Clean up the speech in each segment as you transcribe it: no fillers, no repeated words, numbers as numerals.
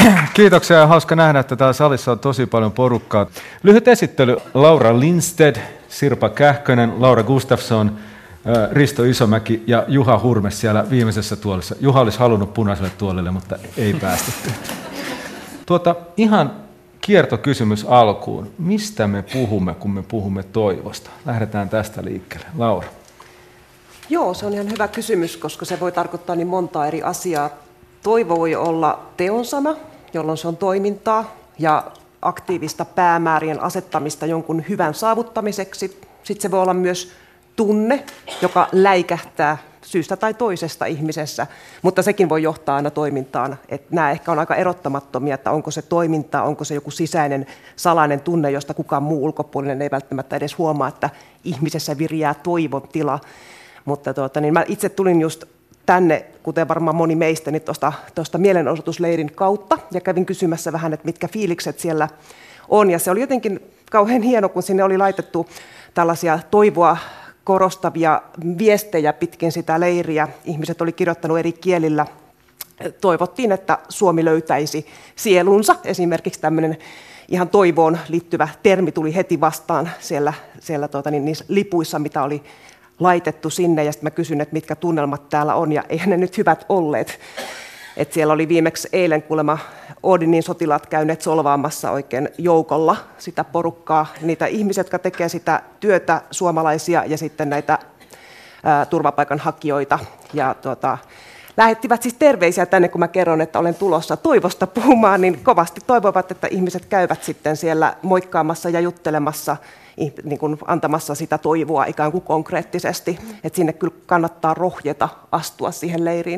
Kiitoksia ja hauska nähdä, että täällä salissa on tosi paljon porukkaa. Lyhyt esittely. Laura Lindstedt, Sirpa Kähkönen, Laura Gustafsson, Risto Isomäki ja Juha Hurme siellä viimeisessä tuolissa. Juha olisi halunnut punaiselle tuolille, mutta ei päästetty. Ihan kiertokysymys alkuun. Mistä me puhumme, kun me puhumme toivosta? Lähdetään tästä liikkeelle. Laura. Joo, se on ihan hyvä kysymys, koska se voi tarkoittaa niin montaa eri asiaa. Toivo voi olla teonsana, jolloin se on toimintaa ja aktiivista päämäärien asettamista jonkun hyvän saavuttamiseksi. Sitten se voi olla myös tunne, joka läikähtää syystä tai toisesta ihmisessä, mutta sekin voi johtaa aina toimintaan. Että nämä ehkä on aika erottamattomia, että onko se toimintaa, onko se joku sisäinen salainen tunne, josta kukaan muu ulkopuolinen ei välttämättä edes huomaa, että ihmisessä viriää toivon tila. Mutta mä itse tulin just tänne, kuten varmaan moni meistä, niin tuosta mielenosoitusleirin kautta ja kävin kysymässä vähän, että mitkä fiilikset siellä on. Ja se oli jotenkin kauhean hieno, kun sinne oli laitettu tällaisia toivoa korostavia viestejä pitkin sitä leiriä. Ihmiset oli kirjoittanut eri kielillä. Toivottiin, että Suomi löytäisi sielunsa. Esimerkiksi tämmöinen ihan toivoon liittyvä termi tuli heti vastaan siellä niissä lipuissa, mitä oli laitettu sinne. Ja sitten mä kysyin, että mitkä tunnelmat täällä on, ja eihän ne nyt hyvät olleet. Et siellä oli viimeksi eilen kuulemma Oodinin sotilaat käyneet solvaamassa oikein joukolla sitä porukkaa, niitä ihmisiä, jotka tekee sitä työtä, suomalaisia ja sitten näitä turvapaikanhakijoita. Ja lähettivät siis terveisiä tänne, kun mä kerron, että olen tulossa toivosta puhumaan, niin kovasti toivovat, että ihmiset käyvät sitten siellä moikkaamassa ja juttelemassa, niin kuin antamassa sitä toivoa ikään kuin konkreettisesti. Että sinne kyllä kannattaa rohjeta astua siihen leiriin.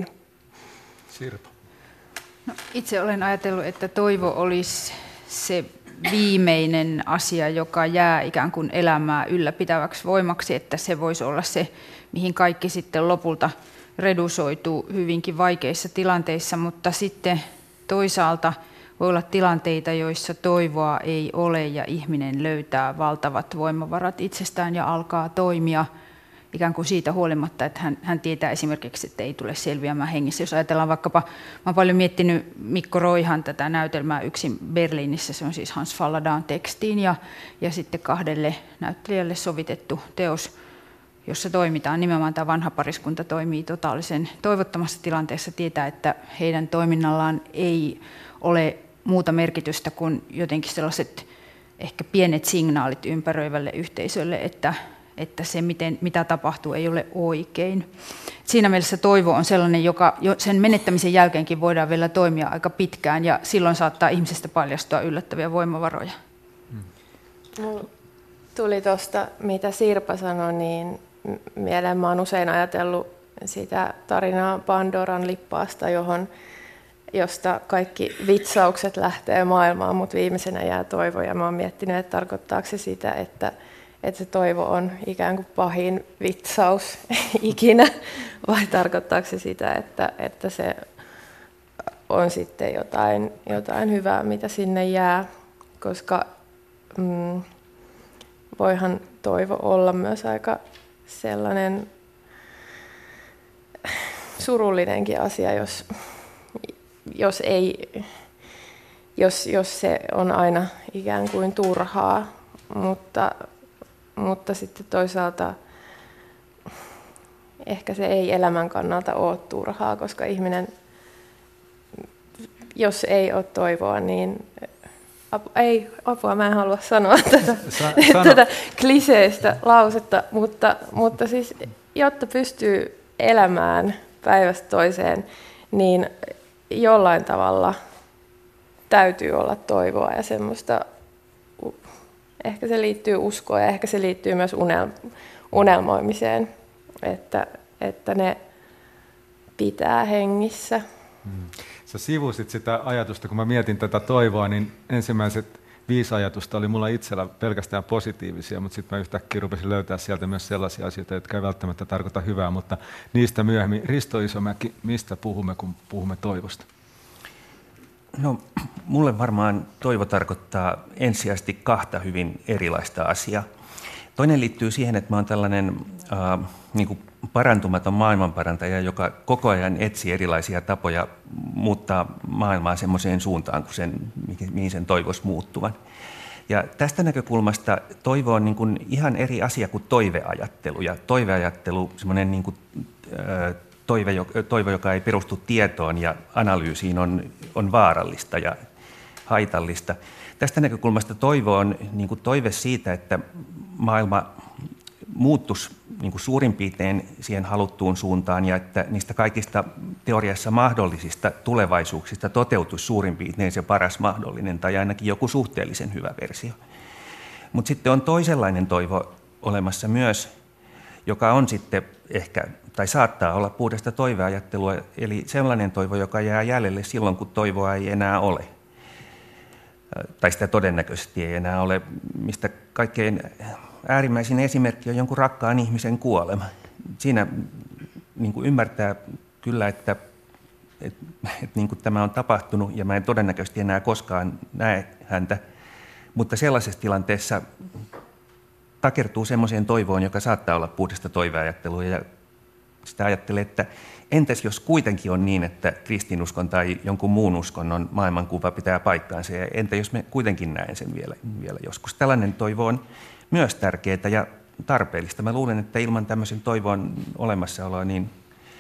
Sirpa. No, itse olen ajatellut, että toivo olisi se viimeinen asia, joka jää ikään kuin elämää ylläpitäväksi voimaksi, että se voisi olla se, mihin kaikki sitten lopulta redusoituu hyvinkin vaikeissa tilanteissa, mutta sitten toisaalta voi olla tilanteita, joissa toivoa ei ole ja ihminen löytää valtavat voimavarat itsestään ja alkaa toimia ikään kuin siitä huolimatta, että hän tietää esimerkiksi, että ei tule selviämään hengissä. Jos ajatellaan vaikkapa, mä olen paljon miettinyt Mikko Roihan tätä näytelmää Yksin Berliinissä, se on siis Hans Falladan tekstiin ja sitten 2 näyttelijälle sovitettu teos, jossa toimitaan. Nimenomaan tämä vanha pariskunta toimii totaalisen toivottomassa tilanteessa, tietää, että heidän toiminnallaan ei ole muuta merkitystä kuin jotenkin sellaiset ehkä pienet signaalit ympäröivälle yhteisölle, että se, mitä tapahtuu, ei ole oikein. Siinä mielessä toivo on sellainen, joka sen menettämisen jälkeenkin voidaan vielä toimia aika pitkään, ja silloin saattaa ihmisestä paljastua yllättäviä voimavaroja. Tuli tuosta, mitä Sirpa sanoi, niin mieleen mä oon usein ajatellut sitä tarinaa Pandoran lippaasta, josta kaikki vitsaukset lähtee maailmaan, mutta viimeisenä jää toivo, ja mä oon miettinyt, että tarkoittaako se sitä, että se toivo on ikään kuin pahin vitsaus ikinä, vai tarkoittaako se sitä, että se on sitten jotain hyvää, mitä sinne jää, koska voihan toivo olla myös aika sellainen surullinenkin asia, jos se on aina ikään kuin turhaa, mutta sitten toisaalta ehkä se ei elämän kannalta ole turhaa, koska ihminen, jos ei ole toivoa, niin apua, mä en halua sanoa tätä kliseistä lausetta, mutta siis jotta pystyy elämään päivästä toiseen, niin jollain tavalla täytyy olla toivoa ja semmoista. Ehkä se liittyy uskoon ja ehkä se liittyy myös unelmoimiseen, että ne pitää hengissä. Sä sivusit sitä ajatusta, kun mä mietin tätä toivoa, niin ensimmäiset 5 ajatusta oli mulla itsellä pelkästään positiivisia, mutta sitten mä yhtäkkiä rupesin löytää sieltä myös sellaisia asioita, jotka ei välttämättä tarkoita hyvää, mutta niistä myöhemmin. Risto Isomäki, mistä puhumme, kun puhumme toivosta? No, mulle varmaan toivo tarkoittaa ensisijaisesti 2 hyvin erilaista asiaa. Toinen liittyy siihen, että mä oon tällainen niin kuin parantumaton maailmanparantaja, joka koko ajan etsii erilaisia tapoja muuttaa maailmaa semmoiseen suuntaan, mihin sen toivoisi muuttuvan. Ja tästä näkökulmasta toivo on niin kuin ihan eri asia kuin toiveajattelu. Ja toiveajattelu, semmoinen niin kuin, toive, joka ei perustu tietoon ja analyysiin, on vaarallista ja haitallista. Tästä näkökulmasta toivo on niin kuin toive siitä, että maailma muuttuisi niin kuin suurin piirtein siihen haluttuun suuntaan ja että niistä kaikista teoriassa mahdollisista tulevaisuuksista toteutuisi suurin piirtein se paras mahdollinen tai ainakin joku suhteellisen hyvä versio. Mutta sitten on toisenlainen toivo olemassa myös, joka on sitten ehkä, tai saattaa olla puhdasta toiveajattelua, eli sellainen toivo, joka jää jäljelle silloin, kun toivoa ei enää ole. Tai sitä todennäköisesti ei enää ole, mistä kaikkein äärimmäisin esimerkki on jonkun rakkaan ihmisen kuolema. Siinä niin kuin ymmärtää kyllä, että niin kuin tämä on tapahtunut ja mä en todennäköisesti enää koskaan näe häntä, mutta sellaisessa tilanteessa takertuu semmoiseen toivoon, joka saattaa olla puhdasta toiveajattelua ja sitä ajattelee, että entäs jos kuitenkin on niin, että kristinuskon tai jonkun muun uskonnon maailmankuva pitää paikkaansa ja entä jos me kuitenkin näen sen vielä joskus. Tällainen toivo on myös tärkeää ja tarpeellista. Mä luulen, että ilman tämmöisen toivon olemassaoloa niin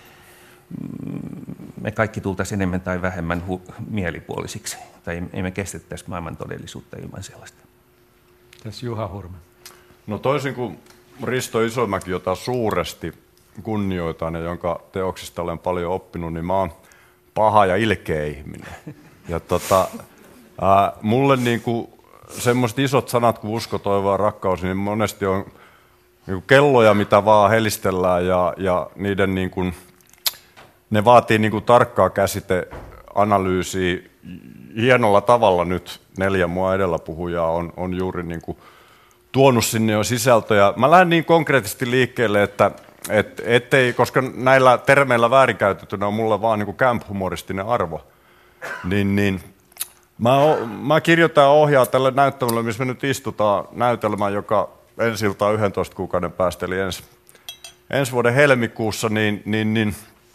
me kaikki tultaisiin enemmän tai vähemmän mielipuolisiksi. Tai ei me kestettäisi maailman todellisuutta ilman sellaista. Tässä Juha Hurme. No toisin kuin Risto Isomäki, jota suuresti kunnioitan ja jonka teoksista olen paljon oppinut, niin mä oon paha ja ilkeä ihminen. Ja mulle niinku semmoiset isot sanat kuin usko, toivo ja rakkaus, niin monesti on niinku kelloja, mitä vaan helistellään ja niiden niinku, ne vaatii niinku tarkkaa käsiteanalyysiä. Hienolla tavalla nyt 4 mua edellä puhujaa on juuri niinku tuonut sinne jo sisältöjä. Mä lähden niin konkreettisesti liikkeelle, että ettei, koska näillä termeillä väärinkäytettynä on mulle vaan niin camp-humoristinen arvo, niin mä kirjoitan ja ohjaan tälle näyttämölle, missä me nyt istutaan, näytelmään, joka ensi iltaan 11 kuukauden päästä, eli ensi vuoden helmikuussa, niin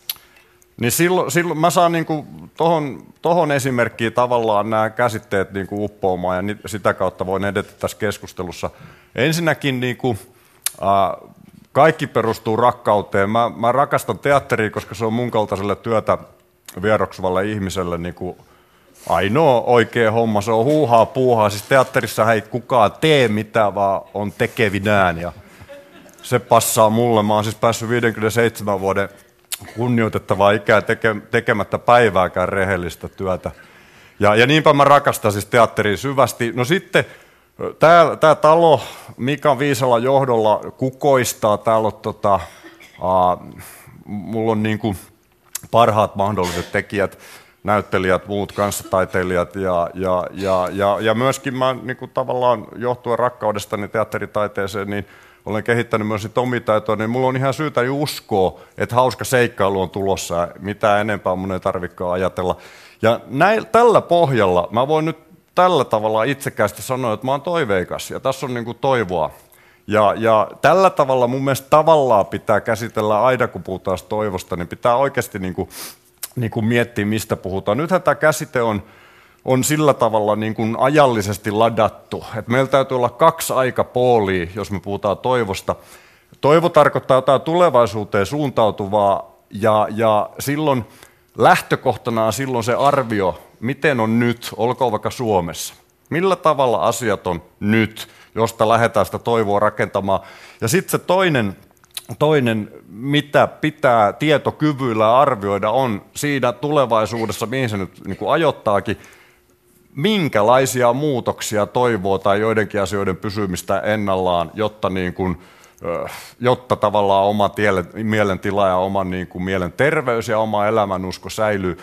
silloin mä saan niinku tohon esimerkkiin tavallaan nämä käsitteet niinku uppoamaan ja sitä kautta voin edetä tässä keskustelussa. Ensinnäkin niinku, kaikki perustuu rakkauteen. Mä rakastan teatteria, koska se on mun kaltaiselle työtä vieroksuvalle ihmiselle niinku ainoa oikea homma. Se on huuhaa puuhaa. Siis teatterissa ei kukaan tee mitään, vaan on tekevinään ja se passaa mulle. Mä oon siis päässyt 57 vuoden kunnioitettavaa ikää tekemättä päivääkään rehellistä työtä. Ja niinpä mä rakastan siis teatteria syvästi. No sitten tämä talo Mika Viisalan johdolla kukoistaa. Täällä on mulla on niinku parhaat mahdolliset tekijät, näyttelijät, muut kanssataiteilijat ja myöskin mä niinku tavallaan johtuen rakkaudestani teatteritaiteeseen, niin olen kehittänyt myös niitä omitaitoja, niin mulla on ihan syytä uskoa, että hauska seikkailu on tulossa, mitä enempää mun ei tarvitsekaan ajatella. Ja tällä pohjalla mä voin nyt tällä tavalla itsekästi sanoa, että mä oon toiveikas ja tässä on niinku toivoa. Ja tällä tavalla mun mielestä tavallaan pitää käsitellä aina, kun puhutaan toivosta, niin pitää oikeasti niinku miettiä, mistä puhutaan. Nythän tämä käsite on sillä tavalla niin kuin ajallisesti ladattu. Et meillä täytyy olla 2 aikapoolia, jos me puhutaan toivosta. Toivo tarkoittaa jotain tulevaisuuteen suuntautuvaa ja silloin lähtökohtana on silloin se arvio, miten on nyt, olkoon vaikka Suomessa. Millä tavalla asiat on nyt, josta lähdetään sitä toivoa rakentamaan. Ja sitten se toinen, mitä pitää tietokyvyillä arvioida, on siinä tulevaisuudessa, mihin se nyt niin kuin ajoittaakin, minkälaisia muutoksia toivoo tai joidenkin asioiden pysymistä ennallaan, jotta tavallaan oma mielentila ja oma niin kuin mielenterveys ja oma elämänusko säilyy.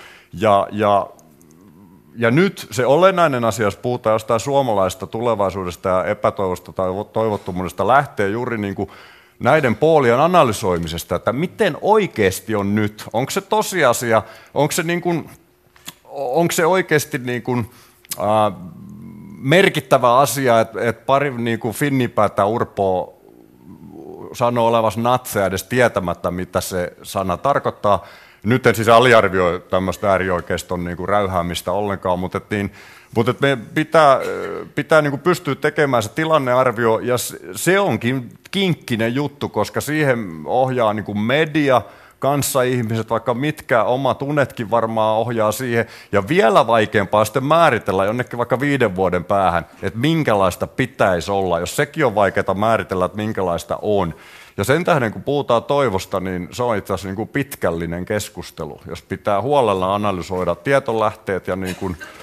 Ja nyt se olennainen asia, jos puhutaan jostain suomalaisesta tulevaisuudesta ja epätoivosta tai toivottomuudesta, lähtee juuri niin kuin näiden poolien analysoimisesta, että miten oikeasti on nyt. Onko se tosiasia, onko se oikeasti niin kuin merkittävä asia, että pari niin kuin Finnipäätä Urpoa sanoo olevas natseja edes tietämättä, mitä se sana tarkoittaa. Nyt en siis aliarvioi tämmöistä äärioikeiston niin kuin räyhäämistä ollenkaan, mutta me pitää niin kuin pystyä tekemään se tilannearvio, ja se onkin kinkkinen juttu, koska siihen ohjaa niin kuin media, kanssaihmiset, vaikka mitkä omat unetkin varmaan ohjaa siihen, ja vielä vaikeampaa sitten määritellä jonnekin vaikka 5 vuoden päähän, että minkälaista pitäisi olla, jos sekin on vaikeaa määritellä, että minkälaista on. Ja sen tähden, kun puhutaan toivosta, niin se on itse asiassa niin kuin pitkällinen keskustelu, jos pitää huolella analysoida tietolähteet ja niin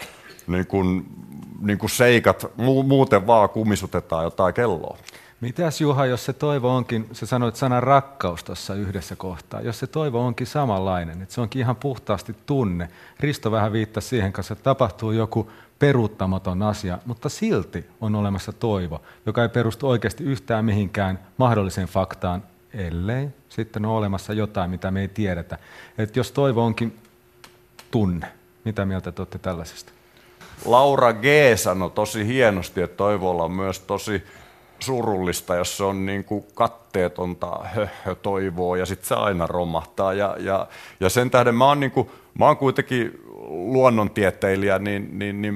kuin seikat, muuten vaan kumisutetaan jotain kelloa. Mitäs Juha, jos se toivo onkin, sä sanoit sanan rakkaus tuossa yhdessä kohtaa, jos se toivo onkin samanlainen, että se onkin ihan puhtaasti tunne. Risto vähän viittasi siihen kanssa, että tapahtuu joku peruuttamaton asia, mutta silti on olemassa toivo, joka ei perustu oikeasti yhtään mihinkään mahdolliseen faktaan, ellei sitten ole olemassa jotain, mitä me ei tiedetä. Että jos toivo onkin tunne, mitä mieltä te olette tällaisesta? Laura G. sanoi tosi hienosti, että toivolla on myös tosi surullista, jos se on niin kuin katteetonta toivoa ja sitten se aina romahtaa. Ja sen tähden mä oon kuitenkin luonnontieteilijä, niin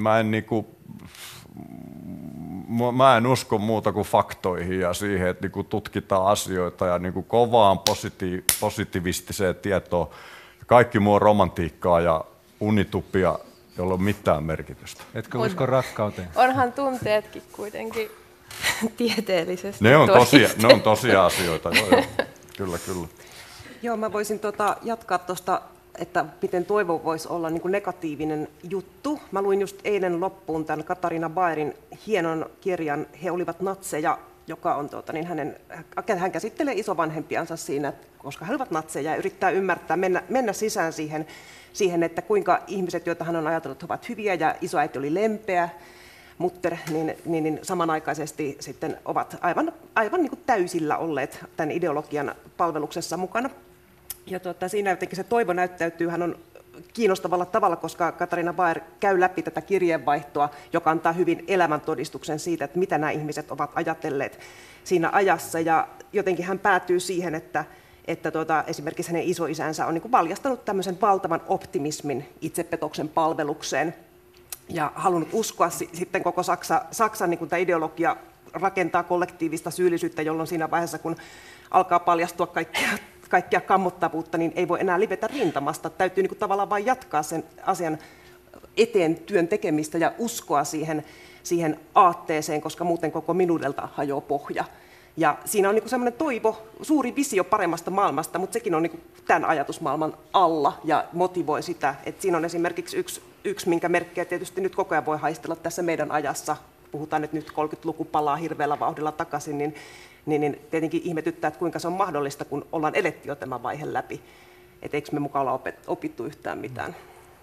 mä en usko muuta kuin faktoihin ja siihen, että niin kuin tutkitaan asioita ja niin kuin kovaan positiivistiseen tietoon. Kaikki muu on romantiikkaa ja unitupia, jolla on mitään merkitystä. Etkö usko rakkauteen? Onhan tunteetkin kuitenkin tieteellisesti ne on tosia asioita, joo. Kyllä. Joo, mä voisin jatkaa tuosta, että miten toivo voisi olla niin kuin negatiivinen juttu. Mä luin just eilen loppuun tämän Katarina Baerin hienon kirjan He olivat natseja, joka on, hän käsittelee isovanhempiansa siinä, koska he olivat natseja ja yrittää ymmärtää, mennä sisään siihen, että kuinka ihmiset, joita hän on ajatellut, ovat hyviä ja isoäiti oli lempeä, Mutter, niin samanaikaisesti sitten ovat aivan niin kuin täysillä olleet tämän ideologian palveluksessa mukana. Ja siinä jotenkin se toivo näyttäytyy, hän on kiinnostavalla tavalla, koska Katarina Baer käy läpi tätä kirjeenvaihtoa, joka antaa hyvin elämäntodistuksen siitä, että mitä nämä ihmiset ovat ajatelleet siinä ajassa. Ja jotenkin hän päätyy siihen, että esimerkiksi hänen isoisänsä on niin kuin valjastanut tämmöisen valtavan optimismin itsepetoksen palvelukseen ja halunnut uskoa sitten koko Saksan niin kuin tämä ideologia rakentaa kollektiivista syyllisyyttä, jolloin siinä vaiheessa, kun alkaa paljastua kaikkea kammottavuutta, niin ei voi enää livetä rintamasta. Täytyy niin kuin tavallaan vain jatkaa sen asian eteen työn tekemistä ja uskoa siihen aatteeseen, koska muuten koko minuudelta hajoaa pohja. Ja siinä on niin kuin semmoinen toivo, suuri visio paremmasta maailmasta, mutta sekin on niin kuin tämän ajatusmaailman alla ja motivoi sitä. Et siinä on esimerkiksi yksi, minkä merkkejä tietysti nyt koko ajan voi haistella tässä meidän ajassa. Puhutaan, että nyt 30-luku palaa hirveällä vauhdilla takaisin, niin tietenkin ihmetyttää, että kuinka se on mahdollista, kun ollaan eletty jo tämä vaihe läpi. Että eikö me mukaan olla opittu yhtään mitään?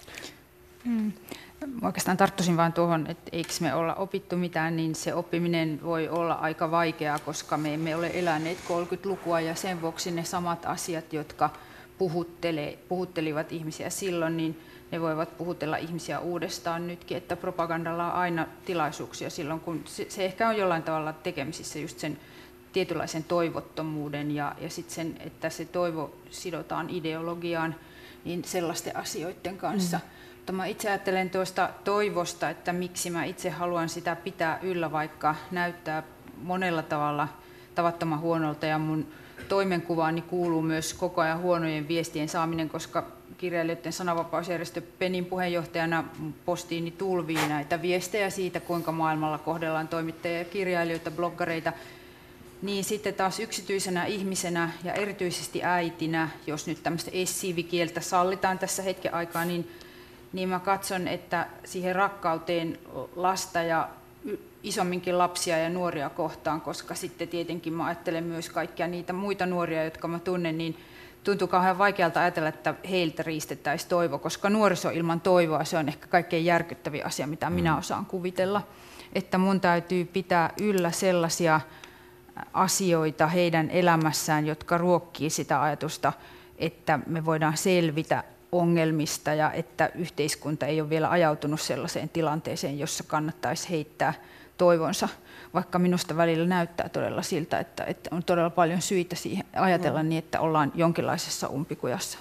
Oikeastaan tarttuisin vain tuohon, että eikö me olla opittu mitään, niin se oppiminen voi olla aika vaikeaa, koska me emme ole eläneet 30-lukua ja sen vuoksi ne samat asiat, jotka puhuttelivat ihmisiä silloin, niin ne voivat puhutella ihmisiä uudestaan nytkin, että propagandalla on aina tilaisuuksia silloin, kun se ehkä on jollain tavalla tekemisissä just sen tietynlaisen toivottomuuden ja sitten sen, että se toivo sidotaan ideologiaan, niin sellaisten asioiden kanssa. Mutta mä itse ajattelen tuosta toivosta, että miksi mä itse haluan sitä pitää yllä, vaikka näyttää monella tavalla tavattoman huonolta ja mun toimenkuvaani kuuluu myös koko ajan huonojen viestien saaminen, koska kirjailijoiden sananvapausjärjestö PENin puheenjohtajana postiini tulvii näitä viestejä siitä, kuinka maailmalla kohdellaan toimittajia ja kirjailijoita, bloggareita, niin sitten taas yksityisenä ihmisenä ja erityisesti äitinä, jos nyt tämmöistä essiivikieltä sallitaan tässä hetken aikaa, niin mä katson, että siihen rakkauteen lasta ja isomminkin lapsia ja nuoria kohtaan, koska sitten tietenkin mä ajattelen myös kaikkia niitä muita nuoria, jotka mä tunnen, niin tuntuu kauhean vaikealta ajatella, että heiltä riistettäisiin toivo, koska nuoriso ilman toivoa se on ehkä kaikkein järkyttävin asia, mitä minä osaan kuvitella. Että mun täytyy pitää yllä sellaisia asioita heidän elämässään, jotka ruokkii sitä ajatusta, että me voidaan selvitä ongelmista ja että yhteiskunta ei ole vielä ajautunut sellaiseen tilanteeseen, jossa kannattaisi heittää toivonsa, vaikka minusta välillä näyttää todella siltä, että on todella paljon syitä siihen ajatella niin, että ollaan jonkinlaisessa umpikujassa.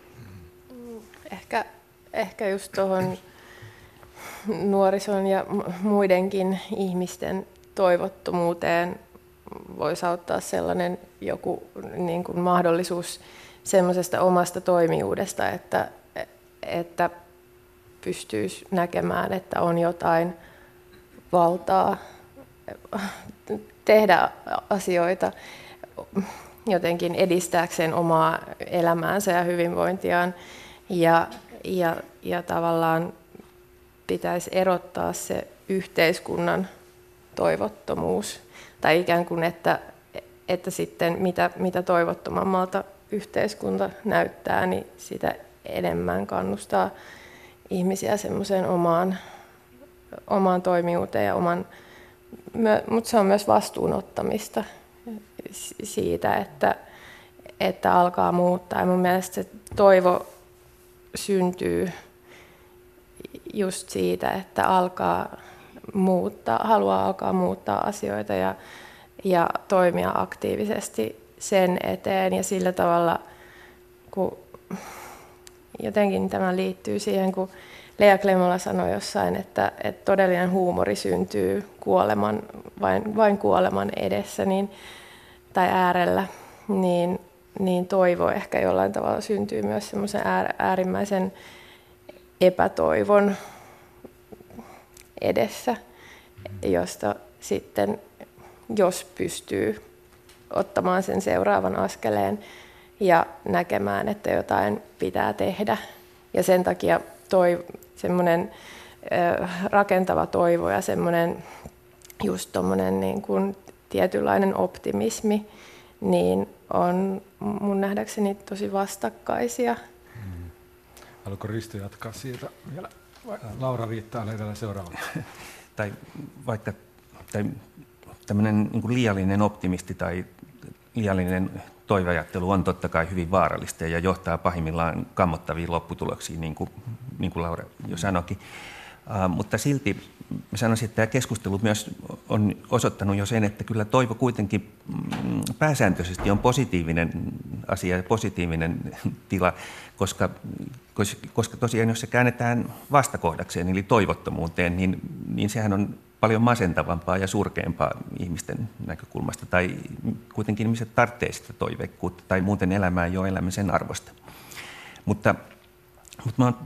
Ehkä just tuohon nuorison ja muidenkin ihmisten toivottomuuteen voisi auttaa sellainen joku niin kuin mahdollisuus semmoisesta omasta toimijuudesta, että pystyisi näkemään, että on jotain valtaa tehdä asioita jotenkin edistääkseen omaa elämäänsä ja hyvinvointiaan ja tavallaan pitäisi erottaa se yhteiskunnan toivottomuus tai ikään kuin, että sitten mitä toivottomammalta yhteiskunta näyttää, niin sitä enemmän kannustaa ihmisiä semmoiseen omaan toimijuuteen mutta se on myös vastuunottamista siitä, että alkaa muuttaa. Ja mun mielestä se toivo syntyy just siitä, että haluaa alkaa muuttaa asioita ja toimia aktiivisesti sen eteen. Ja sillä tavalla, kun jotenkin tämä liittyy siihen, kun Lea Klemola sanoi jossain, että todellinen huumori syntyy vain kuoleman edessä tai äärellä, niin toivo ehkä jollain tavalla syntyy myös semmoisen äärimmäisen epätoivon edessä, josta sitten, jos pystyy ottamaan sen seuraavan askeleen ja näkemään, että jotain pitää tehdä. Ja sen takia semmoinen rakentava toivo ja semmoinen just tommoinen niin kuin tietynlainen optimismi niin on mun nähdäkseni tosi vastakkaisia. Haluatko Risto jatkaa siitä vielä? Laura viittaa tällä seuraavalla. Tai vaikka tämmöinen niin kuin liiallinen optimisti tai liiallinen toiveajattelu on totta kai hyvin vaarallista ja johtaa pahimmillaan kammottaviin lopputuloksiin, niin kuin Laura jo sanoikin. Mutta silti mä sanoisin, että tämä keskustelu myös on osoittanut jo sen, että kyllä toivo kuitenkin pääsääntöisesti on positiivinen asia ja positiivinen tila, koska tosiaan jos se käännetään vastakohdakseen, eli toivottomuuteen, niin sehän on paljon masentavampaa ja surkeampaa ihmisten näkökulmasta, tai kuitenkin ihmiset tarvitsee sitä toiveikkuutta, tai muuten elämää ei ole elämisen arvosta. Mutta mä oon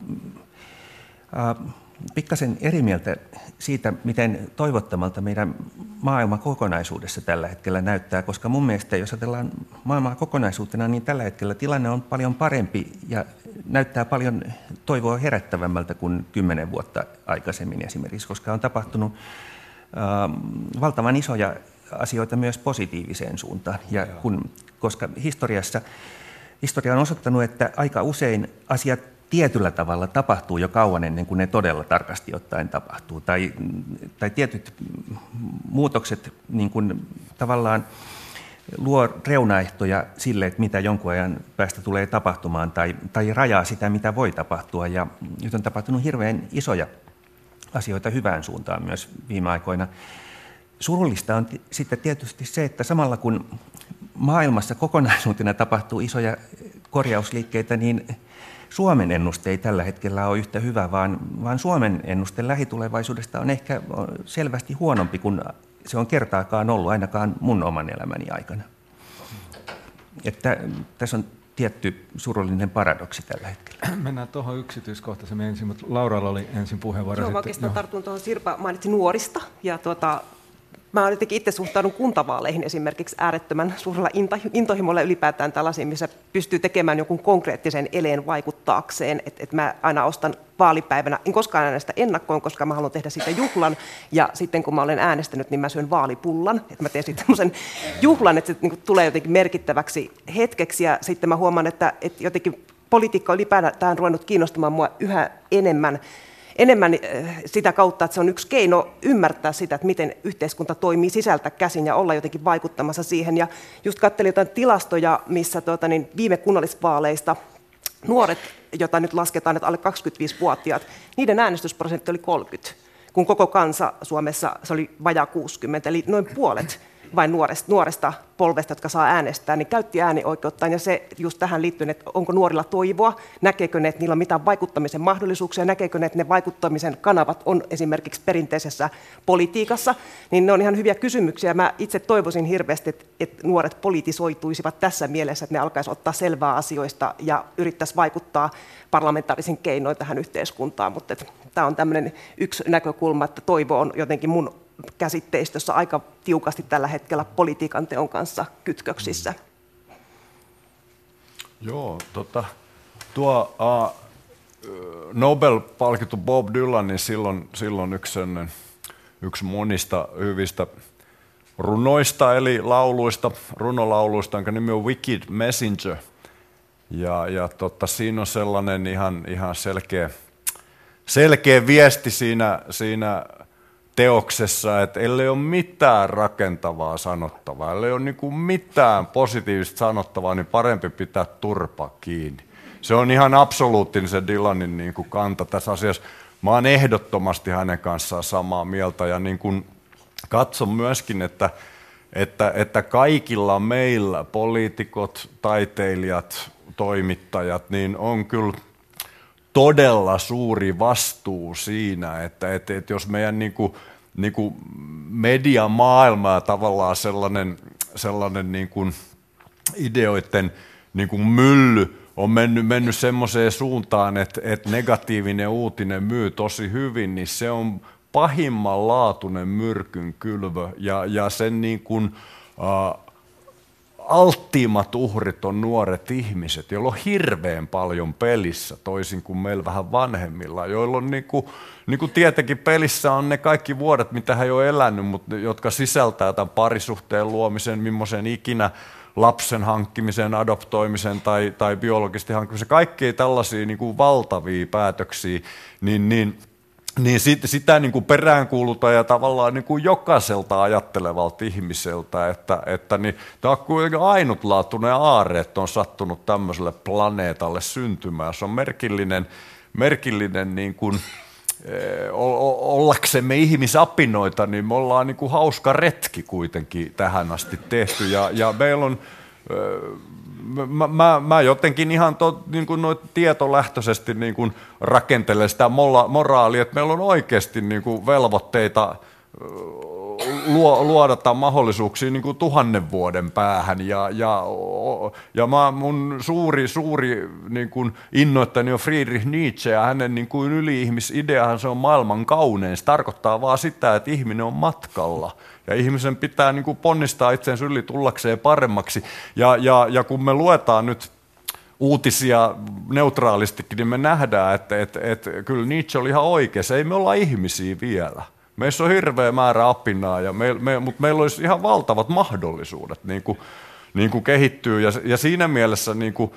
pikkasen eri mieltä siitä, miten toivottomalta meidän maailma kokonaisuudessa tällä hetkellä näyttää, koska mun mielestä, jos ajatellaan maailmaa kokonaisuutena, niin tällä hetkellä tilanne on paljon parempi ja näyttää paljon toivoa herättävämmältä kuin 10 vuotta aikaisemmin esimerkiksi, koska on tapahtunut valtavan isoja asioita myös positiiviseen suuntaan. Ja koska historia on osoittanut, että aika usein asiat tietyllä tavalla tapahtuu jo kauan ennen kuin ne todella tarkasti ottaen tapahtuu. Tai tietyt muutokset niin kuin tavallaan luo reunaehtoja sille, että mitä jonkun ajan päästä tulee tapahtumaan, tai rajaa sitä, mitä voi tapahtua. Ja nyt on tapahtunut hirveän isoja asioita hyvään suuntaan myös viime aikoina. Surullista on sitten tietysti se, että samalla kun maailmassa kokonaisuutena tapahtuu isoja korjausliikkeitä, niin Suomen ennuste ei tällä hetkellä ole yhtä hyvä, vaan Suomen ennuste lähitulevaisuudesta on ehkä selvästi huonompi kuin se on kertaakaan ollut, ainakaan mun oman elämäni aikana. Että tässä on tietty surullinen paradoksi tällä hetkellä. Mennään tuohon yksityiskohtaisemmin ensin, mutta Lauralla oli ensin puheenvuoro. Joo, mä oikeastaan tartun tuohon. Sirpa mainitsi nuorista, ja mä jotenkin itse suhtaudun kuntavaaleihin esimerkiksi äärettömän suurella intohimolla ylipäätään tällaisiin, missä pystyy tekemään jonkun konkreettisen eleen vaikuttaakseen. Et mä aina ostan vaalipäivänä, en koskaan äänestä ennakkoon, koska mä haluan tehdä siitä juhlan, ja sitten kun mä olen äänestänyt, niin mä syön vaalipullan, että mä teen sitten semmoisen juhlan, että se niin tulee jotenkin merkittäväksi hetkeksi, ja sitten mä huomaan, että jotenkin politiikka on ylipäätään ruvennut kiinnostamaan mua yhä enemmän sitä kautta, että se on yksi keino ymmärtää sitä, että miten yhteiskunta toimii sisältä käsin ja olla jotenkin vaikuttamassa siihen. Ja just katselin jotain tilastoja, missä viime kunnallisvaaleista nuoret, jota nyt lasketaan, että alle 25-vuotiaat, niiden äänestysprosentti oli 30. kun koko kansa Suomessa se oli vajaa 60, eli noin puolet vain nuoresta polvesta, jotka saa äänestää, niin käytti äänioikeuttaan, ja se just tähän liittyen, että onko nuorilla toivoa, näkeekö ne, että niillä on mitään vaikuttamisen mahdollisuuksia, näkeekö ne, että ne vaikuttamisen kanavat on esimerkiksi perinteisessä politiikassa, niin ne on ihan hyviä kysymyksiä. Mä itse toivoisin hirveästi, että nuoret politisoituisivat tässä mielessä, että ne alkaisivat ottaa selvää asioista ja yrittäisi vaikuttaa parlamentaarisin keinoin tähän yhteiskuntaan, mutta tämä on tämmöinen yksi näkökulma, että toivo on jotenkin mun käsitteistössä aika tiukasti tällä hetkellä politiikan teon kanssa kytköksissä. Joo, tuo Nobel-palkittu Bob Dylan, niin silloin yksi monista hyvistä runoista, eli runolauluista, jonka nimi on Wicked Messenger. Ja siinä on sellainen ihan selkeä viesti siinä teoksessa, että ellei ole mitään rakentavaa sanottavaa, ellei ole niin mitään positiivista sanottavaa, niin parempi pitää turpa kiinni. Se on ihan absoluuttinen se Dylanin niin kuin kanta tässä asiassa. Mä oon ehdottomasti hänen kanssaan samaa mieltä, ja niin kuin katson myöskin, että kaikilla meillä, poliitikot, taiteilijat, toimittajat, niin on kyllä todella suuri vastuu siinä, että jos meidän niin kuin mediamaailma ja tavallaan sellainen niin kuin ideoiden niin kuin mylly on mennyt semmoiseen suuntaan, että negatiivinen uutinen myy tosi hyvin, niin se on pahimmanlaatuinen myrkynkylvö, ja sen niin kuin, alttiimmat uhrit on nuoret ihmiset, joilla on hirveän paljon pelissä, toisin kuin meillä vähän vanhemmilla, joilla on niin kuin tietenkin pelissä on ne kaikki vuodet, mitä he on elänyt, mutta jotka sisältää tämän parisuhteen luomisen, millaisen ikinä lapsen hankkimisen, adoptoimisen tai biologisesti hankkimisen, kaikkia tällaisia niin kuin valtavia päätöksiä, niin sitä niin kuin peräänkuulutaan ja tavallaan niin kuin jokaiselta ajattelevalta ihmiseltä, että niin, tämä on kuitenkin ainutlaatuinen aarre, että on sattunut tämmöiselle planeetalle syntymään. Se on merkillinen niin kuin, ollaksemme ihmisapinoita, niin me ollaan niin kuin hauska retki kuitenkin tähän asti tehty, ja meillä on Mä jotenkin ihan niin kuin tietolähtöisesti niin kuin rakentelen sitä moraalia, että meillä on oikeasti niin kuin velvoitteita luodata mahdollisuuksia niin kuin 1000 vuoden päähän. Ja mun suuri niin kuin innoittani on Friedrich Nietzsche, ja hänen niin kuin yli-ihmisideahan se on maailman kaunein. Se tarkoittaa vaan sitä, että ihminen on matkalla. Ja ihmisen pitää niin kuin ponnistaa itseensä yli tullakseen paremmaksi. Ja kun me luetaan nyt uutisia neutraalistikin, niin me nähdään, että kyllä Nietzsche oli ihan oikeassa. Ei me olla ihmisiä vielä. Meissä on hirveä määrä apinaa, mutta meillä olisi ihan valtavat mahdollisuudet niin kuin kehittyä. Ja siinä mielessä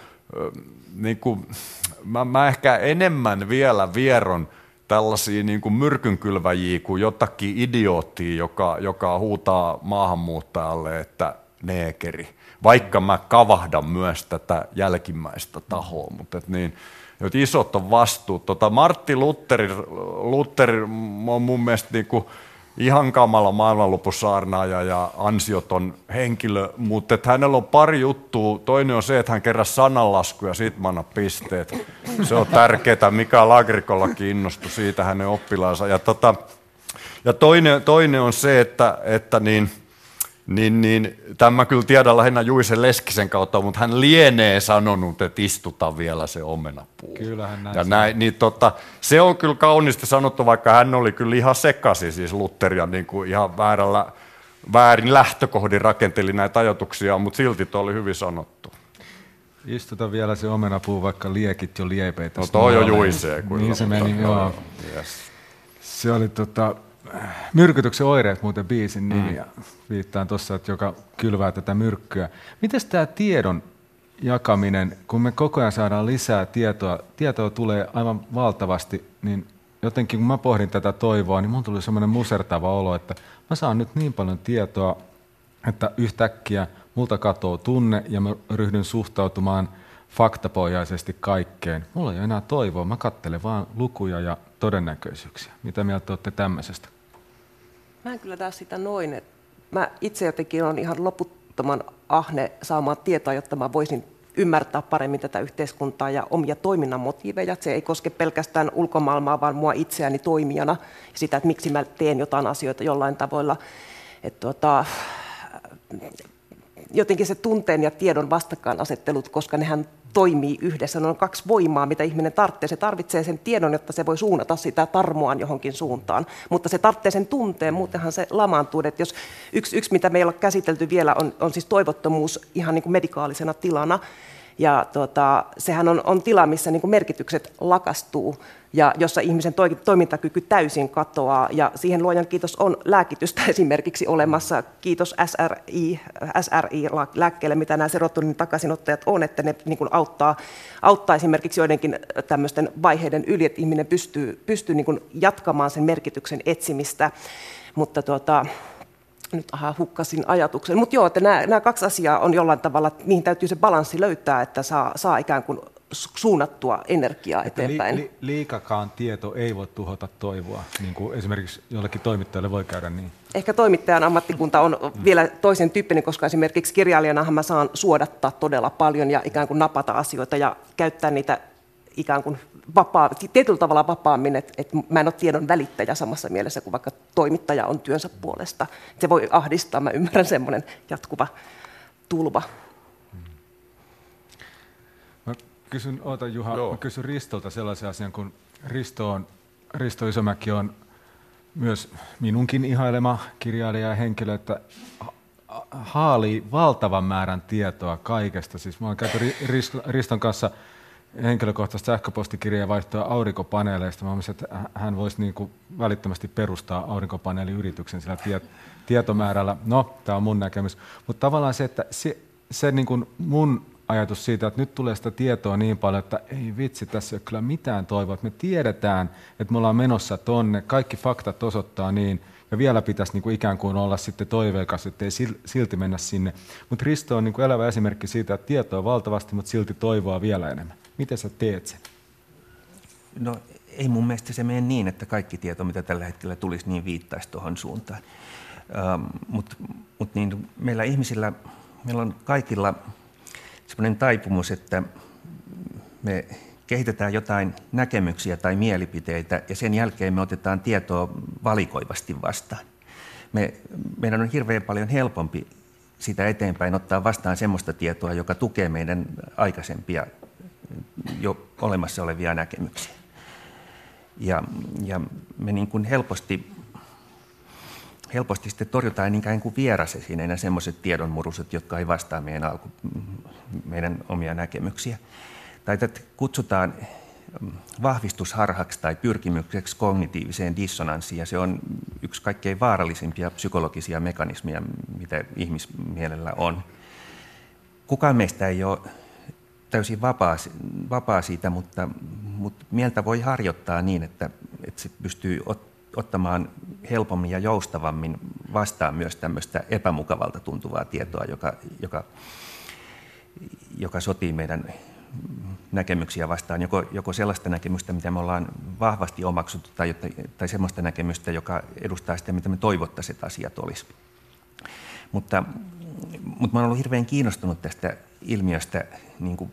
mä ehkä enemmän vielä vieron tällaisia niin kuin myrkynkylväjiä kuin jotakin idioottia, joka huutaa maahanmuuttajalle, että neekeri. Vaikka mä kavahdan myös tätä jälkimmäistä tahoa, mutta niin, isot on vastuut. Martti Luther on mun mielestä niin kuin ihan kamala maailmanlopusaarnaaja ja ansioton henkilö, mutta hänellä on pari juttua. Toinen on se, että hän keräsi sananlaskuja ja siitä mä annan pisteet. Se on tärkeää. Mika Lagrikollakin innostui siitä hänen oppilaansa. Ja toinen on se, että tämä kyllä tiedän lähinnä Juise Leskisen kautta, mutta hän lienee sanonut, että istuta vielä se omenapuu. Kyllähän näin. Se on kyllä kauniisti sanottu, vaikka hän oli kyllä ihan sekaisin, siis Luther, ja niin kuin ihan väärin lähtökohdin rakenteli näitä ajatuksia, mutta silti tuo oli hyvin sanottu. Istuta vielä se omenapuu, vaikka liekit jo liepeitä. No toi on Juisee. Niin se meni, joo. Yes. Se oli Myrkytyksen oireet muuten biisin nimi, ja viittaan tuossa, että joka kylvää tätä myrkkyä. Miten tämä tiedon jakaminen, kun me koko ajan saadaan lisää tietoa tulee aivan valtavasti, niin jotenkin kun mä pohdin tätä toivoa, niin mun tuli semmoinen musertava olo, että mä saan nyt niin paljon tietoa, että yhtäkkiä multa katoo tunne ja mä ryhdyn suhtautumaan faktapohjaisesti kaikkeen. Mulla ei ole enää toivoa, mä katselen vaan lukuja ja todennäköisyyksiä. Mitä mieltä olette tämmöisestä? Mä en kyllä näe sitä noin. Mä itse jotenkin olen ihan loputtoman ahne saamaan tietoa, jotta mä voisin ymmärtää paremmin tätä yhteiskuntaa ja omia toiminnan motiiveja. Se ei koske pelkästään ulkomaailmaa, vaan mua itseäni toimijana ja sitä, että miksi mä teen jotain asioita jollain tavoilla. Jotenkin se tunteen ja tiedon vastakkainasettelut, koska nehän toimii yhdessä. Ne on kaksi voimaa, mitä ihminen tarvitsee. Se tarvitsee sen tiedon, jotta se voi suunnata sitä tarmoaan johonkin suuntaan. Mutta se tarvitsee sen tunteen, muutenhan se lamaantuu. Että jos yksi, mitä meillä on käsitelty vielä, on siis toivottomuus ihan niin kuin medikaalisena tilana. Ja sehän on tila, missä niin kuin merkitykset lakastuu ja jossa ihmisen toimintakyky täysin katoaa. Ja siihen luojan kiitos on lääkitystä esimerkiksi olemassa. Kiitos SRI-lääkkeelle, mitä nämä serotonin takaisinottajat on, että ne niin kuin auttaa esimerkiksi joidenkin tämmöisten vaiheiden yli, että ihminen pystyy niin kuin jatkamaan sen merkityksen etsimistä. Mutta nyt hukkasin ajatuksen. Mutta joo, että nämä kaksi asiaa on jollain tavalla, niihin täytyy se balanssi löytää, että saa ikään kuin suunnattua energiaa eteenpäin. Liikakaan tieto ei voi tuhota toivoa, niin kuin esimerkiksi jollekin toimittajalle voi käydä niin. Ehkä toimittajan ammattikunta on vielä toisen tyyppinen, koska esimerkiksi kirjailijanahan mä saan suodattaa todella paljon ja ikään kuin napata asioita ja käyttää niitä ikään kuin tietyllä tavalla vapaammin, että mä en ole tiedon välittäjä samassa mielessä kuin vaikka toimittaja on työnsä puolesta. Se voi ahdistaa, mä ymmärrän semmoinen jatkuva tulva. Mä kysyn Ristolta sellaisen asian, kun Risto Isomäki on myös minunkin ihailema kirjailija ja henkilö, että haalii valtavan määrän tietoa kaikesta. Siis mä oon käyty Riston kanssa henkilökohtaista sähköpostikirjaa vaihtoa aurinkopaneeleista. Mä olisin, että hän voisi niin kuin välittömästi perustaa aurinkopaneeliyrityksen sillä tietomäärällä. No, tämä on mun näkemys. Mutta tavallaan se, että se niin kuin mun ajatus siitä, että nyt tulee sitä tietoa niin paljon, että ei vitsi, tässä ei ole kyllä mitään toivoa. Me tiedetään, että me ollaan menossa tonne, kaikki faktat osoittaa niin, ja vielä pitäisi niin kuin ikään kuin olla sitten toiveikas, ettei silti mennä sinne. Mutta Risto on niin kuin elävä esimerkki siitä, että tietoa on valtavasti, mutta silti toivoa vielä enemmän. Miten sä teet sen? No ei mun mielestä se mene niin, että kaikki tieto, mitä tällä hetkellä tulisi, niin viittaisi tuohon suuntaan. Mutta niin meillä ihmisillä, meillä on kaikilla sellainen taipumus, että me kehitetään jotain näkemyksiä tai mielipiteitä ja sen jälkeen me otetaan tietoa valikoivasti vastaan. Meidän on hirveän paljon helpompi sitä eteenpäin ottaa vastaan semmoista tietoa, joka tukee meidän aikaisempia jo olemassa olevia näkemyksiä. Ja me niin kuin helposti sitten torjutaan ikään kuin vierasesineinä semmoiset tiedonmuruset, jotka ei vastaa meidän omia näkemyksiä. Tai tätä kutsutaan vahvistusharhaksi tai pyrkimykseksi kognitiiviseen dissonanssiin, ja se on yksi kaikkein vaarallisimpia psykologisia mekanismeja, mitä ihmismielellä on. Kukaan meistä ei ole täysin vapaa siitä, mutta mieltä voi harjoittaa niin, että se pystyy ottamaan helpommin ja joustavammin vastaan myös tämmöistä epämukavalta tuntuvaa tietoa, joka sotii meidän näkemyksiä vastaan, joko sellaista näkemystä, mitä me ollaan vahvasti omaksuttu, tai sellaista näkemystä, joka edustaa sitä, mitä me toivottaisiin, että asiat olisi. Mutta mä olen ollut hirveän kiinnostunut tästä ilmiöstä niin kuin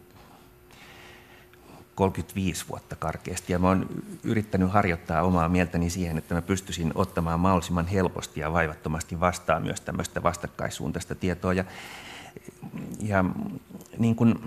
35 vuotta karkeasti, ja mä olen yrittänyt harjoittaa omaa mieltäni siihen, että mä pystyisin ottamaan mahdollisimman helposti ja vaivattomasti vastaan myös tämmöistä vastakkaissuuntaista tietoa. Ja niin kuin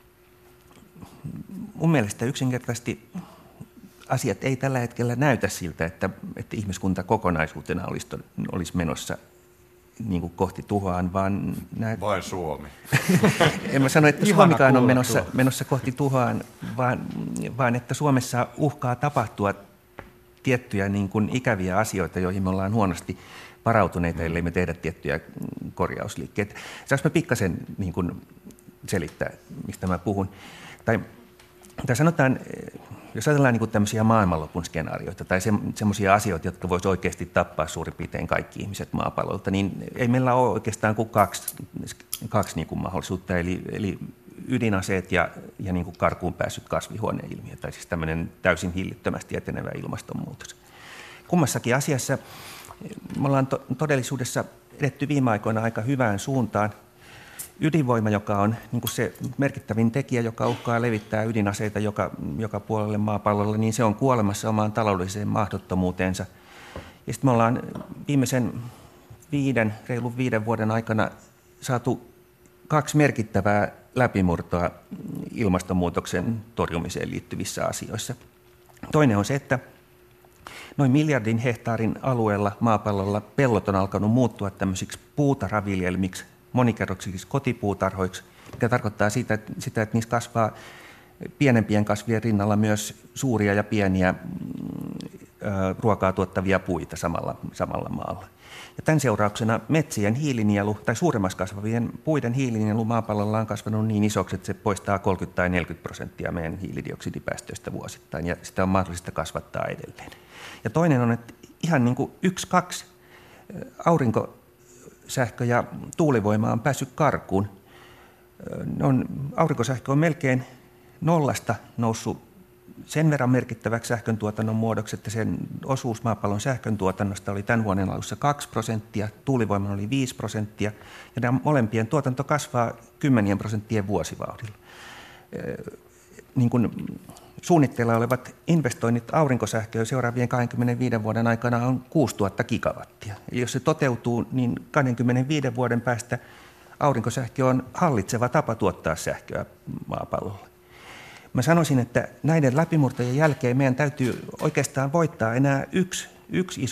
mun mielestä yksinkertaisesti asiat ei tällä hetkellä näytä siltä, että ihmiskunta kokonaisuutena olisi menossa niin kuin kohti tuhoaan, vaan vain Suomi. En mä sano, että Suomikaan on menossa kohti tuhoaan, vaan että Suomessa uhkaa tapahtua tiettyjä niin kuin ikäviä asioita, joihin me ollaan huonosti varautuneita, ellei me tehdä tiettyjä korjausliikkeitä. Saanko mä pikkasen niin kuin selittää, mistä mä puhun? Tai sanotaan, jos ajatellaan niin tämmöisiä maailmanlopun skenaarioita tai semmoisia asioita, jotka voisi oikeasti tappaa suurin piirtein kaikki ihmiset maapallolta, niin ei meillä ole oikeastaan kuin kaksi niin kuin mahdollisuutta. Eli ydinaseet ja niin kuin karkuun päässyt kasvihuoneilmiö, tai siis tämmöinen täysin hillittömästi etenevä ilmastonmuutos. Kummassakin asiassa me ollaan todellisuudessa edetty viime aikoina aika hyvään suuntaan. Ydinvoima, joka on niin kuin se merkittävin tekijä, joka uhkaa levittää ydinaseita joka puolelle maapallolle, niin se on kuolemassa omaan taloudelliseen mahdottomuuteensa. Ja sitten me ollaan viimeisen reilun 5 vuoden aikana saatu 2 merkittävää läpimurtoa ilmastonmuutoksen torjumiseen liittyvissä asioissa. Toinen on se, että noin 1 miljardin hehtaarin alueella maapallolla pellot on alkanut muuttua tämmöisiksi puutarhaviljelmiksi, monikerroksisiksi kotipuutarhoiksi, mikä tarkoittaa sitä, että niissä kasvaa pienempien kasvien rinnalla myös suuria ja pieniä ruokaa tuottavia puita samalla maalla. Ja tämän seurauksena metsien hiilinielu tai suuremmassa kasvavien puiden hiilinielu maapallolla on kasvanut niin isoksi, että se poistaa 30 tai 40% meidän hiilidioksidipäästöistä vuosittain, ja sitä on mahdollista kasvattaa edelleen. Ja toinen on, että ihan niin kuin 1-2 aurinkosähkö ja tuulivoima on päässyt karkuun. Aurinkosähkö on melkein nollasta noussut sen verran merkittäväksi sähköntuotannon muodoksi, että sen osuus maapallon sähköntuotannosta oli tämän vuoden alussa 2%, tuulivoiman oli 5%, ja nämä molempien tuotanto kasvaa 10% vuosivauhdilla. Niin kuin suunnitteilla olevat investoinnit aurinkosähköön seuraavien 25 vuoden aikana on 6000 gigawattia. Eli jos se toteutuu, niin 25 vuoden päästä aurinkosähkö on hallitseva tapa tuottaa sähköä maapallolla. Mä sanoisin, että näiden läpimurtojen jälkeen meidän täytyy oikeastaan voittaa enää yksi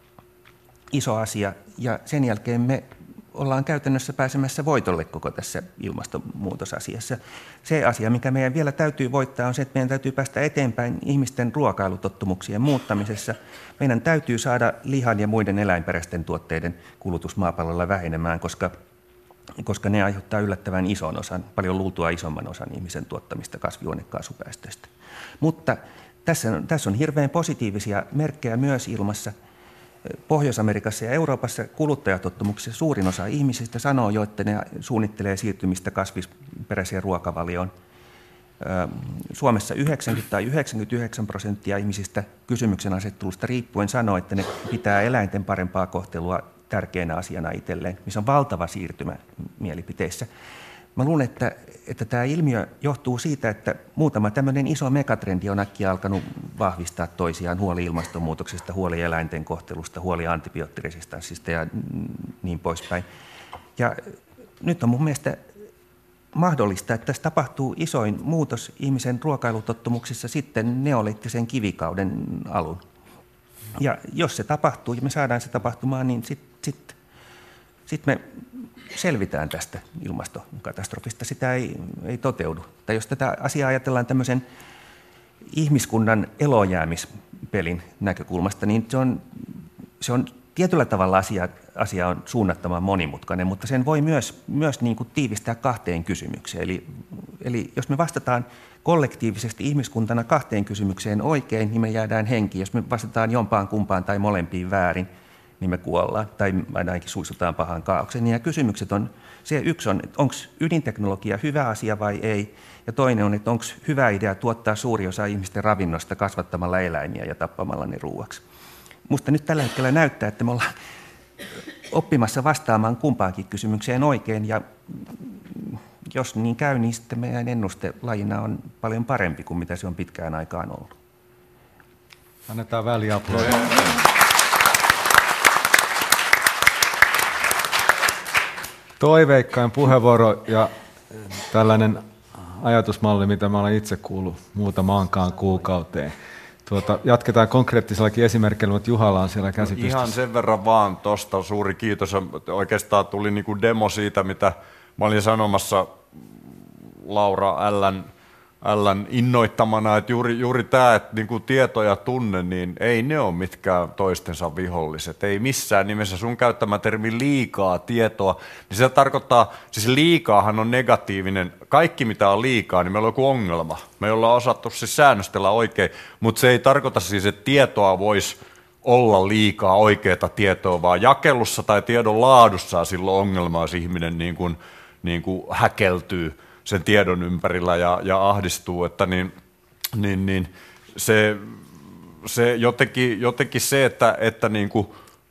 iso asia, ja sen jälkeen me ollaan käytännössä pääsemässä voitolle koko tässä ilmastonmuutosasiassa. Se asia, mikä meidän vielä täytyy voittaa, on se, että meidän täytyy päästä eteenpäin ihmisten ruokailutottumuksien muuttamisessa. Meidän täytyy saada lihan ja muiden eläinperäisten tuotteiden kulutus maapallolla vähenemään, koska ne aiheuttaa yllättävän ison osan, paljon luultua isomman osan ihmisen tuottamista kasvihuonekaasupäästöistä. Mutta tässä on hirveän positiivisia merkkejä myös ilmassa. Pohjois-Amerikassa ja Euroopassa kuluttajatottumuksissa suurin osa ihmisistä sanoo jo, että ne suunnittelee siirtymistä kasvisperäiseen ruokavalioon. Suomessa 90 tai 99% ihmisistä kysymyksen asettelusta riippuen sanoo, että ne pitää eläinten parempaa kohtelua tärkeänä asiana itselleen, missä on valtava siirtymä mielipiteissä. Mä luulen, että tämä ilmiö johtuu siitä, että muutama tämmöinen iso megatrendi on äkkiä alkanut vahvistaa toisiaan: huoli ilmastonmuutoksesta, huoli eläinten kohtelusta, huoli antibioottiresistanssista ja niin poispäin. Ja nyt on mun mielestä mahdollista, että tässä tapahtuu isoin muutos ihmisen ruokailutottumuksissa sitten neoliittisen kivikauden alun. Ja jos se tapahtuu ja me saadaan se tapahtumaan, niin sitten me selvitään tästä ilmastokatastrofista. Sitä ei toteudu. Tai jos tätä asiaa ajatellaan tämmöisen ihmiskunnan elojäämispelin näkökulmasta, niin se on tietyllä tavalla asia on suunnattoman monimutkainen, mutta sen voi myös niin kuin tiivistää 2 kysymykseen. Eli jos me vastataan kollektiivisesti ihmiskuntana 2 kysymykseen oikein, niin me jäädään henkiin. Jos me vastataan jompaan kumpaan tai molempiin väärin, niin me kuollaan tai ainakin suistutaan pahaan kaaukseen. Niin ja kysymykset on, se yksi on, onko ydinteknologia hyvä asia vai ei, ja toinen on, että onko hyvä idea tuottaa suuri osa ihmisten ravinnosta kasvattamalla eläimiä ja tappamalla ne ruuaksi. Musta nyt tällä hetkellä näyttää, että me ollaan oppimassa vastaamaan kumpaankin kysymykseen oikein, ja jos niin käy, niin sitten meidän ennuste lajina on paljon parempi kuin mitä se on pitkään aikaan ollut. Annetaan väliaplodit. Toiveikkain puheenvuoro ja tällainen ajatusmalli, mitä mä olen itse kuullut muutamaankaan kuukauteen. Jatketaan konkreettisellakin esimerkillä, mutta Juhalla on siellä käsi pystyssä. Ihan sen verran vaan tuosta suuri kiitos. Oikeastaan tuli niin kuin demo siitä, mitä mä olin sanomassa Laura Ällän innoittamana, että juuri tämä, että niin kuin tieto ja tunne, niin ei ne ole mitkään toistensa viholliset. Ei missään nimessä sun käyttämä termi liikaa tietoa, niin se tarkoittaa, siis liikaahan on negatiivinen. Kaikki mitä on liikaa, niin meillä on joku ongelma. Me ollaan osattu siis säännöstellä oikein, mutta se ei tarkoita siis, että tietoa voisi olla liikaa oikeaa tietoa, vaan jakelussa tai tiedon laadussa silloin ongelma, jos ihminen niin kuin häkeltyy sen tiedon ympärillä ja ahdistuu, että se jotenkin se, että niin kuin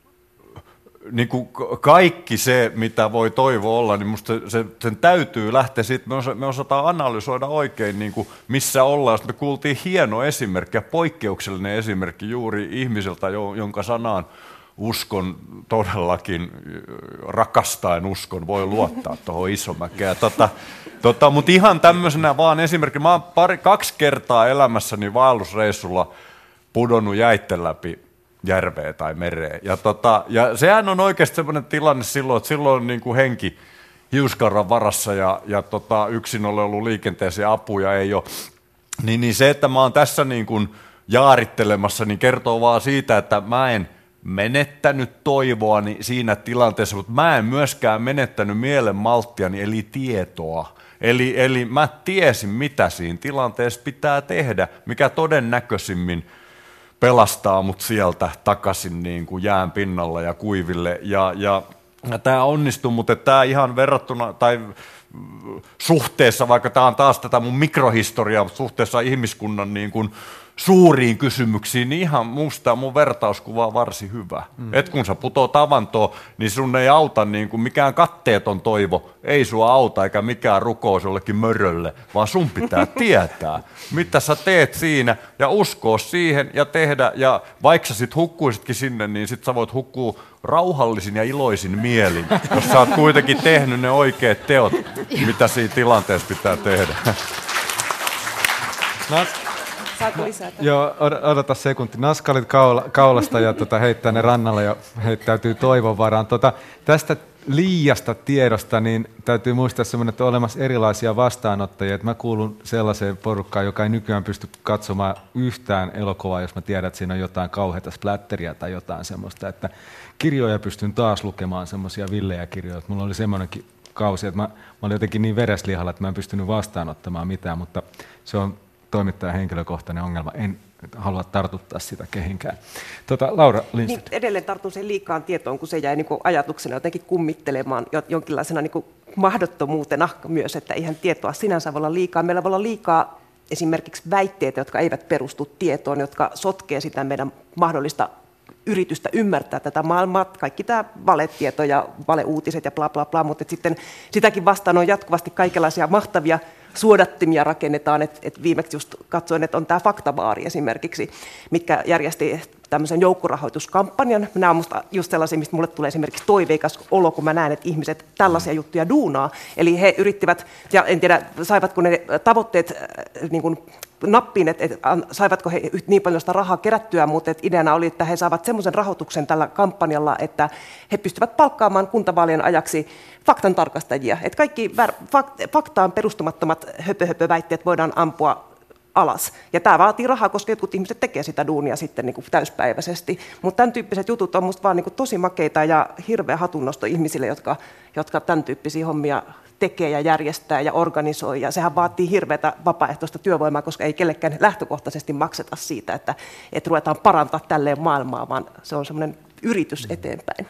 kaikki se, mitä voi toivo olla, niin musta sen täytyy lähteä siitä, me osataan analysoida oikein, niin kuin missä ollaan. Me kuultiin hieno esimerkki ja poikkeuksellinen esimerkki juuri ihmiseltä, jonka sanaan uskon todellakin, rakastaen uskon, voi luottaa tuohon Isomäkeen. Mutta ihan tämmöisenä vaan esimerkki, mä oon 2 kertaa elämässäni vaellusreissulla pudonnut jäitten läpi järveä tai mereen. Ja sehän on oikeasti sellainen tilanne silloin, että silloin on niin kuin henki hiuskarran varassa ja yksin olen ollut liikenteeseen ja apuja ei ole. Niin se, että mä oon tässä niin kuin jaarittelemassa, niin kertoo vaan siitä, että mä en menettänyt toivoani siinä tilanteessa, mutta mä en myöskään menettänyt mielen malttiani, eli tietoa. Eli mä tiesin, mitä siinä tilanteessa pitää tehdä, mikä todennäköisimmin pelastaa mut sieltä takaisin niin kuin jään pinnalla ja kuiville. Ja tämä onnistui, mutta tämä ihan verrattuna tai suhteessa, vaikka tämä on taas tätä mun mikrohistoriaa, suhteessa ihmiskunnan niin kuin suuriin kysymyksiin, niin ihan musta mun vertauskuva on varsin hyvä. Et kun sä putoat avantoon, niin sun ei auta niin kuin mikään katteeton toivo, ei sua auta eikä mikään rukous jollekin mörölle, vaan sun pitää tietää, mitä sä teet siinä ja uskoa siihen ja tehdä. Ja vaikka sä sit hukkuisitkin sinne, niin sit sä voit hukkua rauhallisin ja iloisin mielin, jos sä oot kuitenkin tehnyt ne oikeat teot, mitä siinä tilanteessa pitää tehdä. Saatko lisätä? Joo, odota sekunti. Naskalit kaulasta ja heittää ne rannalle ja heittäytyy toivon varaan. Tästä liiasta tiedosta niin täytyy muistaa semmoinen, että on olemassa erilaisia vastaanottajia. Että mä kuulun sellaiseen porukkaan, joka ei nykyään pysty katsomaan yhtään elokuvaa, jos mä tiedän, että siinä on jotain kauheata splatteria tai jotain semmoista. Että kirjoja pystyn taas lukemaan, semmoisia villejä kirjoja. Mulla oli semmoinenkin kausi, että mä olin jotenkin niin vereslihalla, että mä en pystynyt vastaanottamaan mitään, mutta se on toimittajan henkilökohtainen ongelma. En halua tartuttaa sitä kehenkään. Laura Lindstedt. Niin, edelleen tartun sen liikaan tietoon, kun se jäi niin kuin ajatuksena jotenkin kummittelemaan jonkinlaisena niin kuin mahdottomuutena myös, että eihän tietoa sinänsä voi olla liikaa. Meillä voi olla liikaa esimerkiksi väitteitä, jotka eivät perustu tietoon, jotka sotkee sitä meidän mahdollista yritystä ymmärtää tätä maailmaa, kaikki tämä valetieto ja valeuutiset ja bla bla bla, mutta sitten sitäkin vastaan on jatkuvasti kaikenlaisia mahtavia suodattimia rakennetaan, että viimeksi just katsoin, että on tämä Faktabaari esimerkiksi, mitkä järjesti tämmöisen joukkorahoituskampanjan. Nämä on musta just sellaisia, mistä mulle tulee esimerkiksi toiveikas olo, kun mä näen, että ihmiset tällaisia juttuja duunaa. Eli he yrittivät, ja en tiedä, saivatko ne tavoitteet niin kuin nappiin, että saivatko he niin paljon sitä rahaa kerättyä, mutta ideana oli, että he saavat semmoisen rahoituksen tällä kampanjalla, että he pystyvät palkkaamaan kuntavaalien ajaksi faktan tarkastajia. Että kaikki faktaan perustumattomat höpöväitteet voidaan ampua alas. Ja tämä vaatii rahaa, koska jotkut ihmiset tekee sitä duunia sitten niin kuin täyspäiväisesti. Mutta tämän tyyppiset jutut on musta vaan niin kuin tosi makeita ja hirveä hatunnosto ihmisille, jotka tämän tyyppisiä hommia tekee ja järjestää ja organisoi. Ja sehän vaatii hirveätä vapaaehtoista työvoimaa, koska ei kellekään lähtökohtaisesti makseta siitä, että ruvetaan parantaa tälleen maailmaa, vaan se on semmoinen yritys eteenpäin.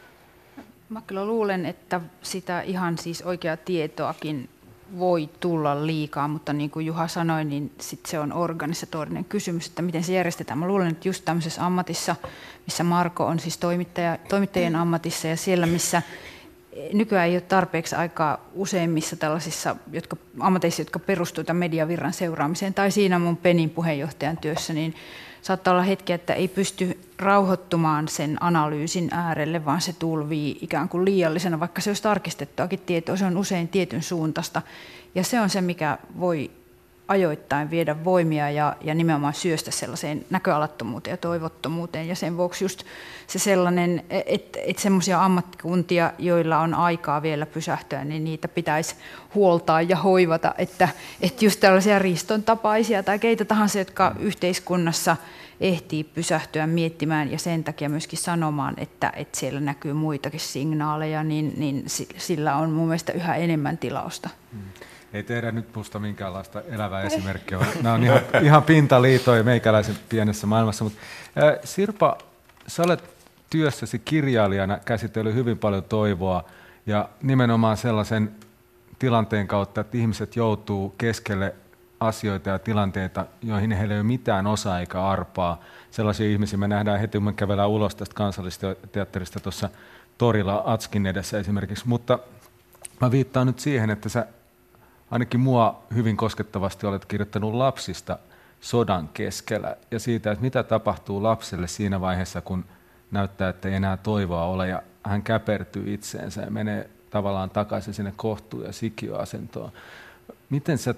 Mä kyllä luulen, että sitä ihan siis oikeaa tietoakin voi tulla liikaa, mutta niin kuin Juha sanoi, niin sit se on organisatorinen kysymys, että miten se järjestetään. Mä luulen, että just tämmöisessä ammatissa, missä Marko on siis toimittajien ammatissa ja siellä, missä nykyään ei ole tarpeeksi aikaa useimmissa tällaisissa ammateissa, jotka perustuvat mediavirran seuraamiseen, tai siinä mun Penin puheenjohtajan työssä, niin saattaa olla hetkiä, että ei pysty rauhoittumaan sen analyysin äärelle, vaan se tulvii ikään kuin liiallisena, vaikka se olisi tarkistettuakin tietoa. Se on usein tietyn suuntaista, ja se on se, mikä voi ajoittain viedä voimia ja nimenomaan syöstä sellaiseen näköalattomuuteen ja toivottomuuteen. Ja sen vuoksi just se sellainen, että semmoisia ammattikuntia, joilla on aikaa vielä pysähtyä, niin niitä pitäisi huoltaa ja hoivata. Että just tällaisia Riston tapaisia tai keitä tahansa, jotka yhteiskunnassa ehtii pysähtyä miettimään ja sen takia myöskin sanomaan, että siellä näkyy muitakin signaaleja, niin sillä on mun mielestä yhä enemmän tilausta. Ei tehdä nyt musta minkäänlaista elävää esimerkkiä. Nämä on ihan pintaliitoja meikäläisen pienessä maailmassa. Mutta Sirpa, sä olet työssäsi kirjailijana käsitellyt hyvin paljon toivoa ja nimenomaan sellaisen tilanteen kautta, että ihmiset joutuu keskelle asioita ja tilanteita, joihin heillä ei ole mitään osaa eikä arpaa. Sellaisia ihmisiä me nähdään heti, kun me kävelään ulos tästä Kansallisteatterista tuossa torilla Atskin edessä esimerkiksi. Mutta mä viittaan nyt siihen, että sä ainakin mua hyvin koskettavasti olet kirjoittanut lapsista sodan keskellä ja siitä, että mitä tapahtuu lapselle siinä vaiheessa, kun näyttää, että ei enää toivoa ole ja hän käpertyy itseensä ja menee tavallaan takaisin sinne kohtuun ja sikiöasentoon. Miten sä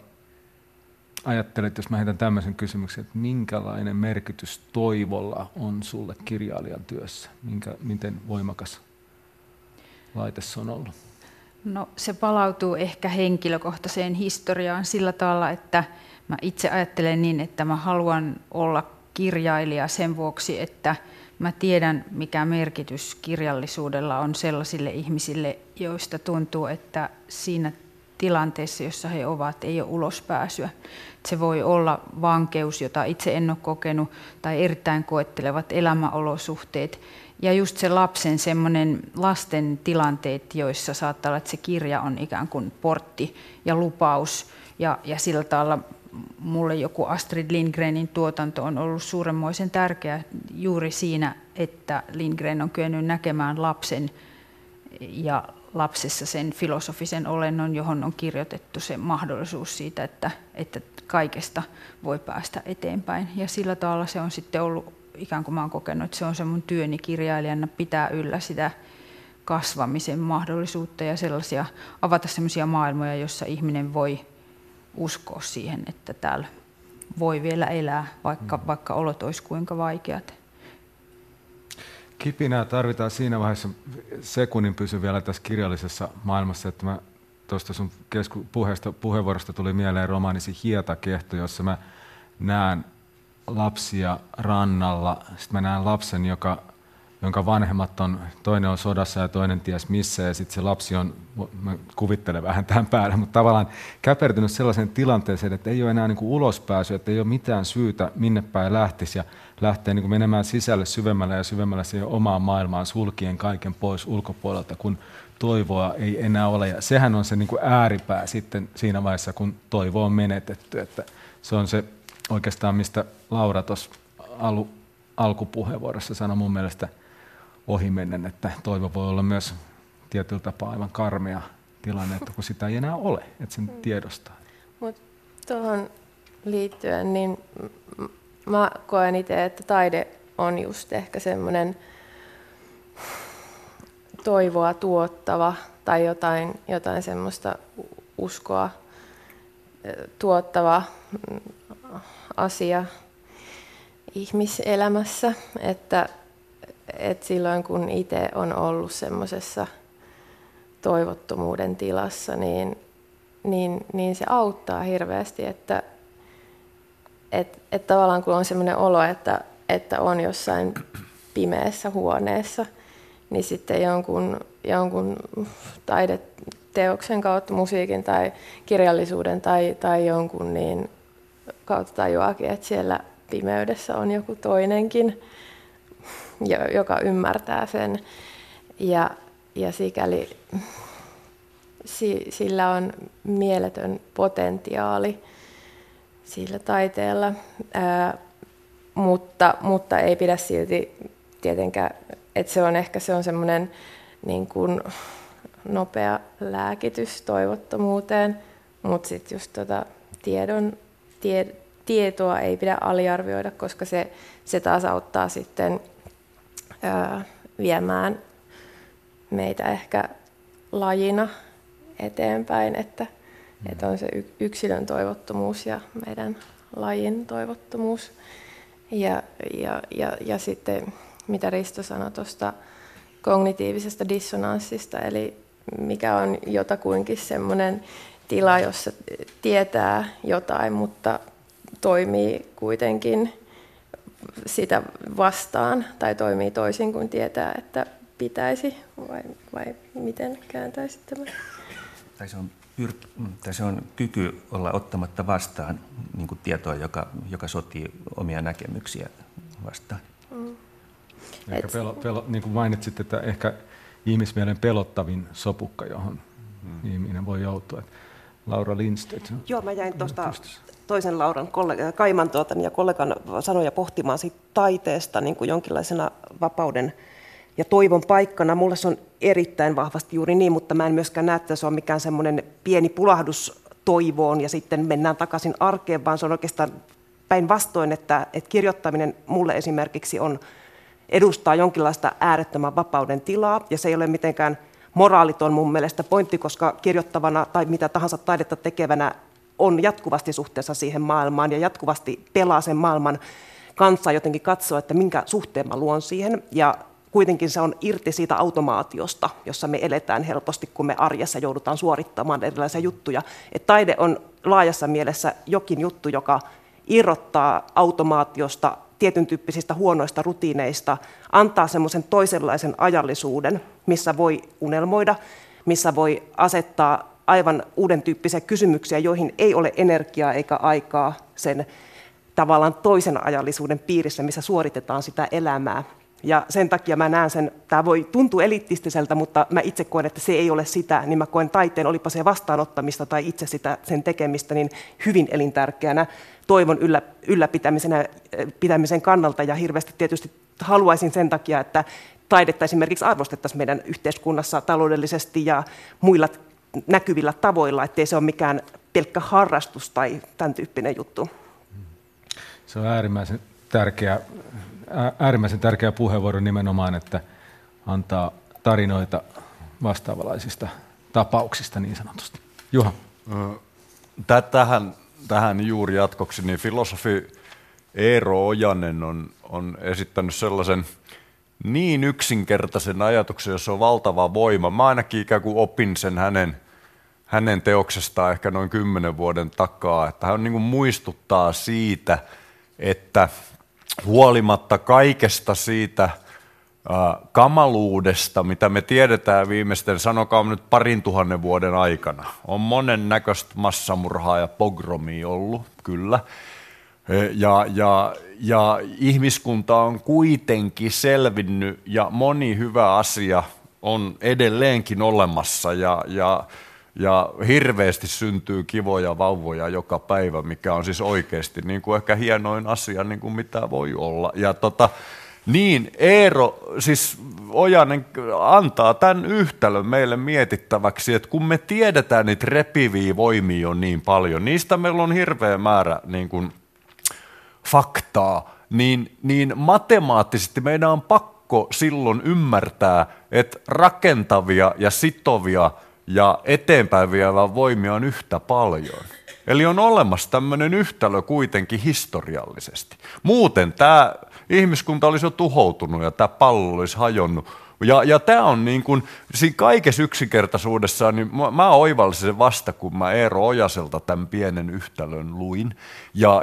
ajattelet, jos mä heitän tämmöisen kysymyksen, että minkälainen merkitys toivolla on sulle kirjailijan työssä? Miten voimakas laite se on ollut? No, se palautuu ehkä henkilökohtaiseen historiaan sillä tavalla, että mä itse ajattelen niin, että mä haluan olla kirjailija sen vuoksi, että mä tiedän, mikä merkitys kirjallisuudella on sellaisille ihmisille, joista tuntuu, että siinä tilanteessa, jossa he ovat, ei ole ulospääsyä. Se voi olla vankeus, jota itse en ole kokenut, tai erittäin koettelevat elämäolosuhteet. Ja just se lapsen semmoinen lasten tilanteet, joissa saattaa olla, että se kirja on ikään kuin portti ja lupaus. Ja sillä tavalla mulle joku Astrid Lindgrenin tuotanto on ollut suuremmoisen tärkeä juuri siinä, että Lindgren on kyennyt näkemään lapsen ja lapsessa sen filosofisen olennon, johon on kirjoitettu se mahdollisuus siitä, että kaikesta voi päästä eteenpäin. Ja sillä tavalla se on sitten ollut, ikään kuin mä oon kokenut, että se on se mun työni kirjailijana pitää yllä sitä kasvamisen mahdollisuutta ja avata sellaisia maailmoja, joissa ihminen voi uskoa siihen, että täällä voi vielä elää, vaikka olot olisi kuinka vaikeat. Kipinää tarvitaan siinä vaiheessa, sekunnin pysy vielä tässä kirjallisessa maailmassa, että mä tuosta sun puheenvuorosta tuli mieleen romaanisi Hietakehto, jossa mä näen lapsia rannalla. Sitten mä näen lapsen, jonka vanhemmat on, toinen on sodassa ja toinen ties missä, ja sitten se lapsi on, mä kuvittelen vähän tämän päälle, mutta tavallaan käpertynyt sellaiseen tilanteeseen, että ei ole enää niin kuin ulospääsyä, että ei ole mitään syytä minne päin lähtisi, ja lähtee niin kuin menemään sisälle syvemmälle ja syvemmälle siihen omaan maailmaan, sulkien kaiken pois ulkopuolelta, kun toivoa ei enää ole. Ja sehän on se niin kuin ääripää sitten siinä vaiheessa, kun toivo on menetetty, että se on se oikeastaan, mistä Laura tuossa alkupuheenvuorossa sanoi mun mielestä ohimennen, että toivo voi olla myös tietyllä tapaa aivan karmea tilanne, että kun sitä ei enää ole, että sen tiedostaa. Mutta tuohon liittyen, niin mä koen itse, että taide on just ehkä semmoinen toivoa tuottava tai jotain semmoista uskoa tuottava asia ihmiselämässä, että silloin kun itse on ollut semmoisessa toivottomuuden tilassa, niin se auttaa hirveästi, että tavallaan kun on semmoinen olo, että on jossain pimeässä huoneessa, niin sitten jonkun taideteoksen kautta, musiikin tai kirjallisuuden tai jonkun niin kautta tajuakin, että siellä pimeydessä on joku toinenkin, joka ymmärtää sen. Ja sikäli sillä on mieletön potentiaali sillä taiteella, mutta ei pidä silti tietenkään, että se on semmoinen niin kuin nopea lääkitys toivottomuuteen, mutta sitten just tietoa ei pidä aliarvioida, koska se taas auttaa sitten viemään meitä ehkä lajina eteenpäin, että on se yksilön toivottomuus ja meidän lajin toivottomuus. Ja sitten mitä Risto sanoi tuosta kognitiivisesta dissonanssista, eli mikä on jotakuinkin semmoinen tila, jossa tietää jotain, mutta toimii kuitenkin sitä vastaan tai toimii toisin kuin tietää, että pitäisi, vai miten kääntäisit tämän? Tai se on kyky olla ottamatta vastaan niin kuin tietoa, joka sotii omia näkemyksiä vastaan. Ehkä niin kuin mainitsit, että ehkä ihmismielen pelottavin sopukka, johon ihminen voi joutua. Laura Lindstedt. Joo, mä jäin tuosta toisen Lauran Kaiman ja kollegan sanoja pohtimaan siitä taiteesta niin kuin jonkinlaisena vapauden ja toivon paikkana. Mulle se on erittäin vahvasti juuri niin, mutta mä en myöskään näe, että se on mikään semmoinen pieni pulahdus toivoon ja sitten mennään takaisin arkeen, vaan se on oikeastaan päinvastoin, että kirjoittaminen mulle esimerkiksi edustaa jonkinlaista äärettömän vapauden tilaa ja se ei ole mitenkään moraaliton mun mielestä pointti, koska kirjoittavana tai mitä tahansa taidetta tekevänä on jatkuvasti suhteessa siihen maailmaan ja jatkuvasti pelaa sen maailman kanssa jotenkin katsoa, että minkä suhteen mä luon siihen. Ja kuitenkin se on irti siitä automaatiosta, jossa me eletään helposti, kun me arjessa joudutaan suorittamaan erilaisia juttuja. Et taide on laajassa mielessä jokin juttu, joka irrottaa automaatiosta, tietyn tyyppisistä huonoista rutiineista, antaa semmoisen toisenlaisen ajallisuuden, missä voi unelmoida, missä voi asettaa aivan uuden tyyppisiä kysymyksiä, joihin ei ole energiaa eikä aikaa sen tavallaan toisen ajallisuuden piirissä, missä suoritetaan sitä elämää. Ja sen takia mä näen sen, tämä voi tuntua eliittistiseltä, mutta mä itse koen, että se ei ole sitä, niin mä koen taiteen, olipa se vastaanottamista tai itse sen tekemistä, niin hyvin elintärkeänä toivon ylläpitämisen kannalta ja hirveästi tietysti haluaisin sen takia, että taidetta esimerkiksi arvostettaisiin meidän yhteiskunnassa taloudellisesti ja muilla näkyvillä tavoilla, ettei se ole mikään pelkkä harrastus tai tämän tyyppinen juttu. Se on äärimmäisen tärkeä puheenvuoro nimenomaan, että antaa tarinoita vastaavanlaisista tapauksista niin sanotusti. Juha. Tähän juuri jatkoksi, niin filosofi Eero Ojanen on esittänyt sellaisen niin yksinkertaisen ajatuksen, jossa on valtava voima. Mä ainakin ikään kuin opin sen hänen teoksestaan ehkä noin 10 vuoden takaa, että hän niin kuin muistuttaa siitä, että huolimatta kaikesta siitä kamaluudesta, mitä me tiedetään viimeisten, sanokaa nyt 2000 vuoden aikana, on monen näköistä massamurhaa ja pogromia ollut, kyllä. Ja ihmiskunta on kuitenkin selvinnyt ja moni hyvä asia on edelleenkin olemassa ja hirveästi syntyy kivoja vauvoja joka päivä, mikä on siis oikeasti niin kuin ehkä hienoin asia, niin kuin mitä voi olla. Ja niin Eero, siis Ojanen antaa tämän yhtälön meille mietittäväksi, että kun me tiedetään niitä repiviä voimia on niin paljon, niistä meillä on hirveä määrä niin kuin faktaa, niin matemaattisesti meidän on pakko silloin ymmärtää, että rakentavia ja sitovia ja eteenpäin vievää voimia on yhtä paljon. Eli on olemassa tämmöinen yhtälö kuitenkin historiallisesti. Muuten tämä ihmiskunta olisi jo tuhoutunut ja tämä pallo olisi hajonnut. Ja tämä on niin kuin, siinä kaikessa yksinkertaisuudessaan, niin mä oivallisin sen vasta, kun mä Eero Ojaselta tämän pienen yhtälön luin. Ja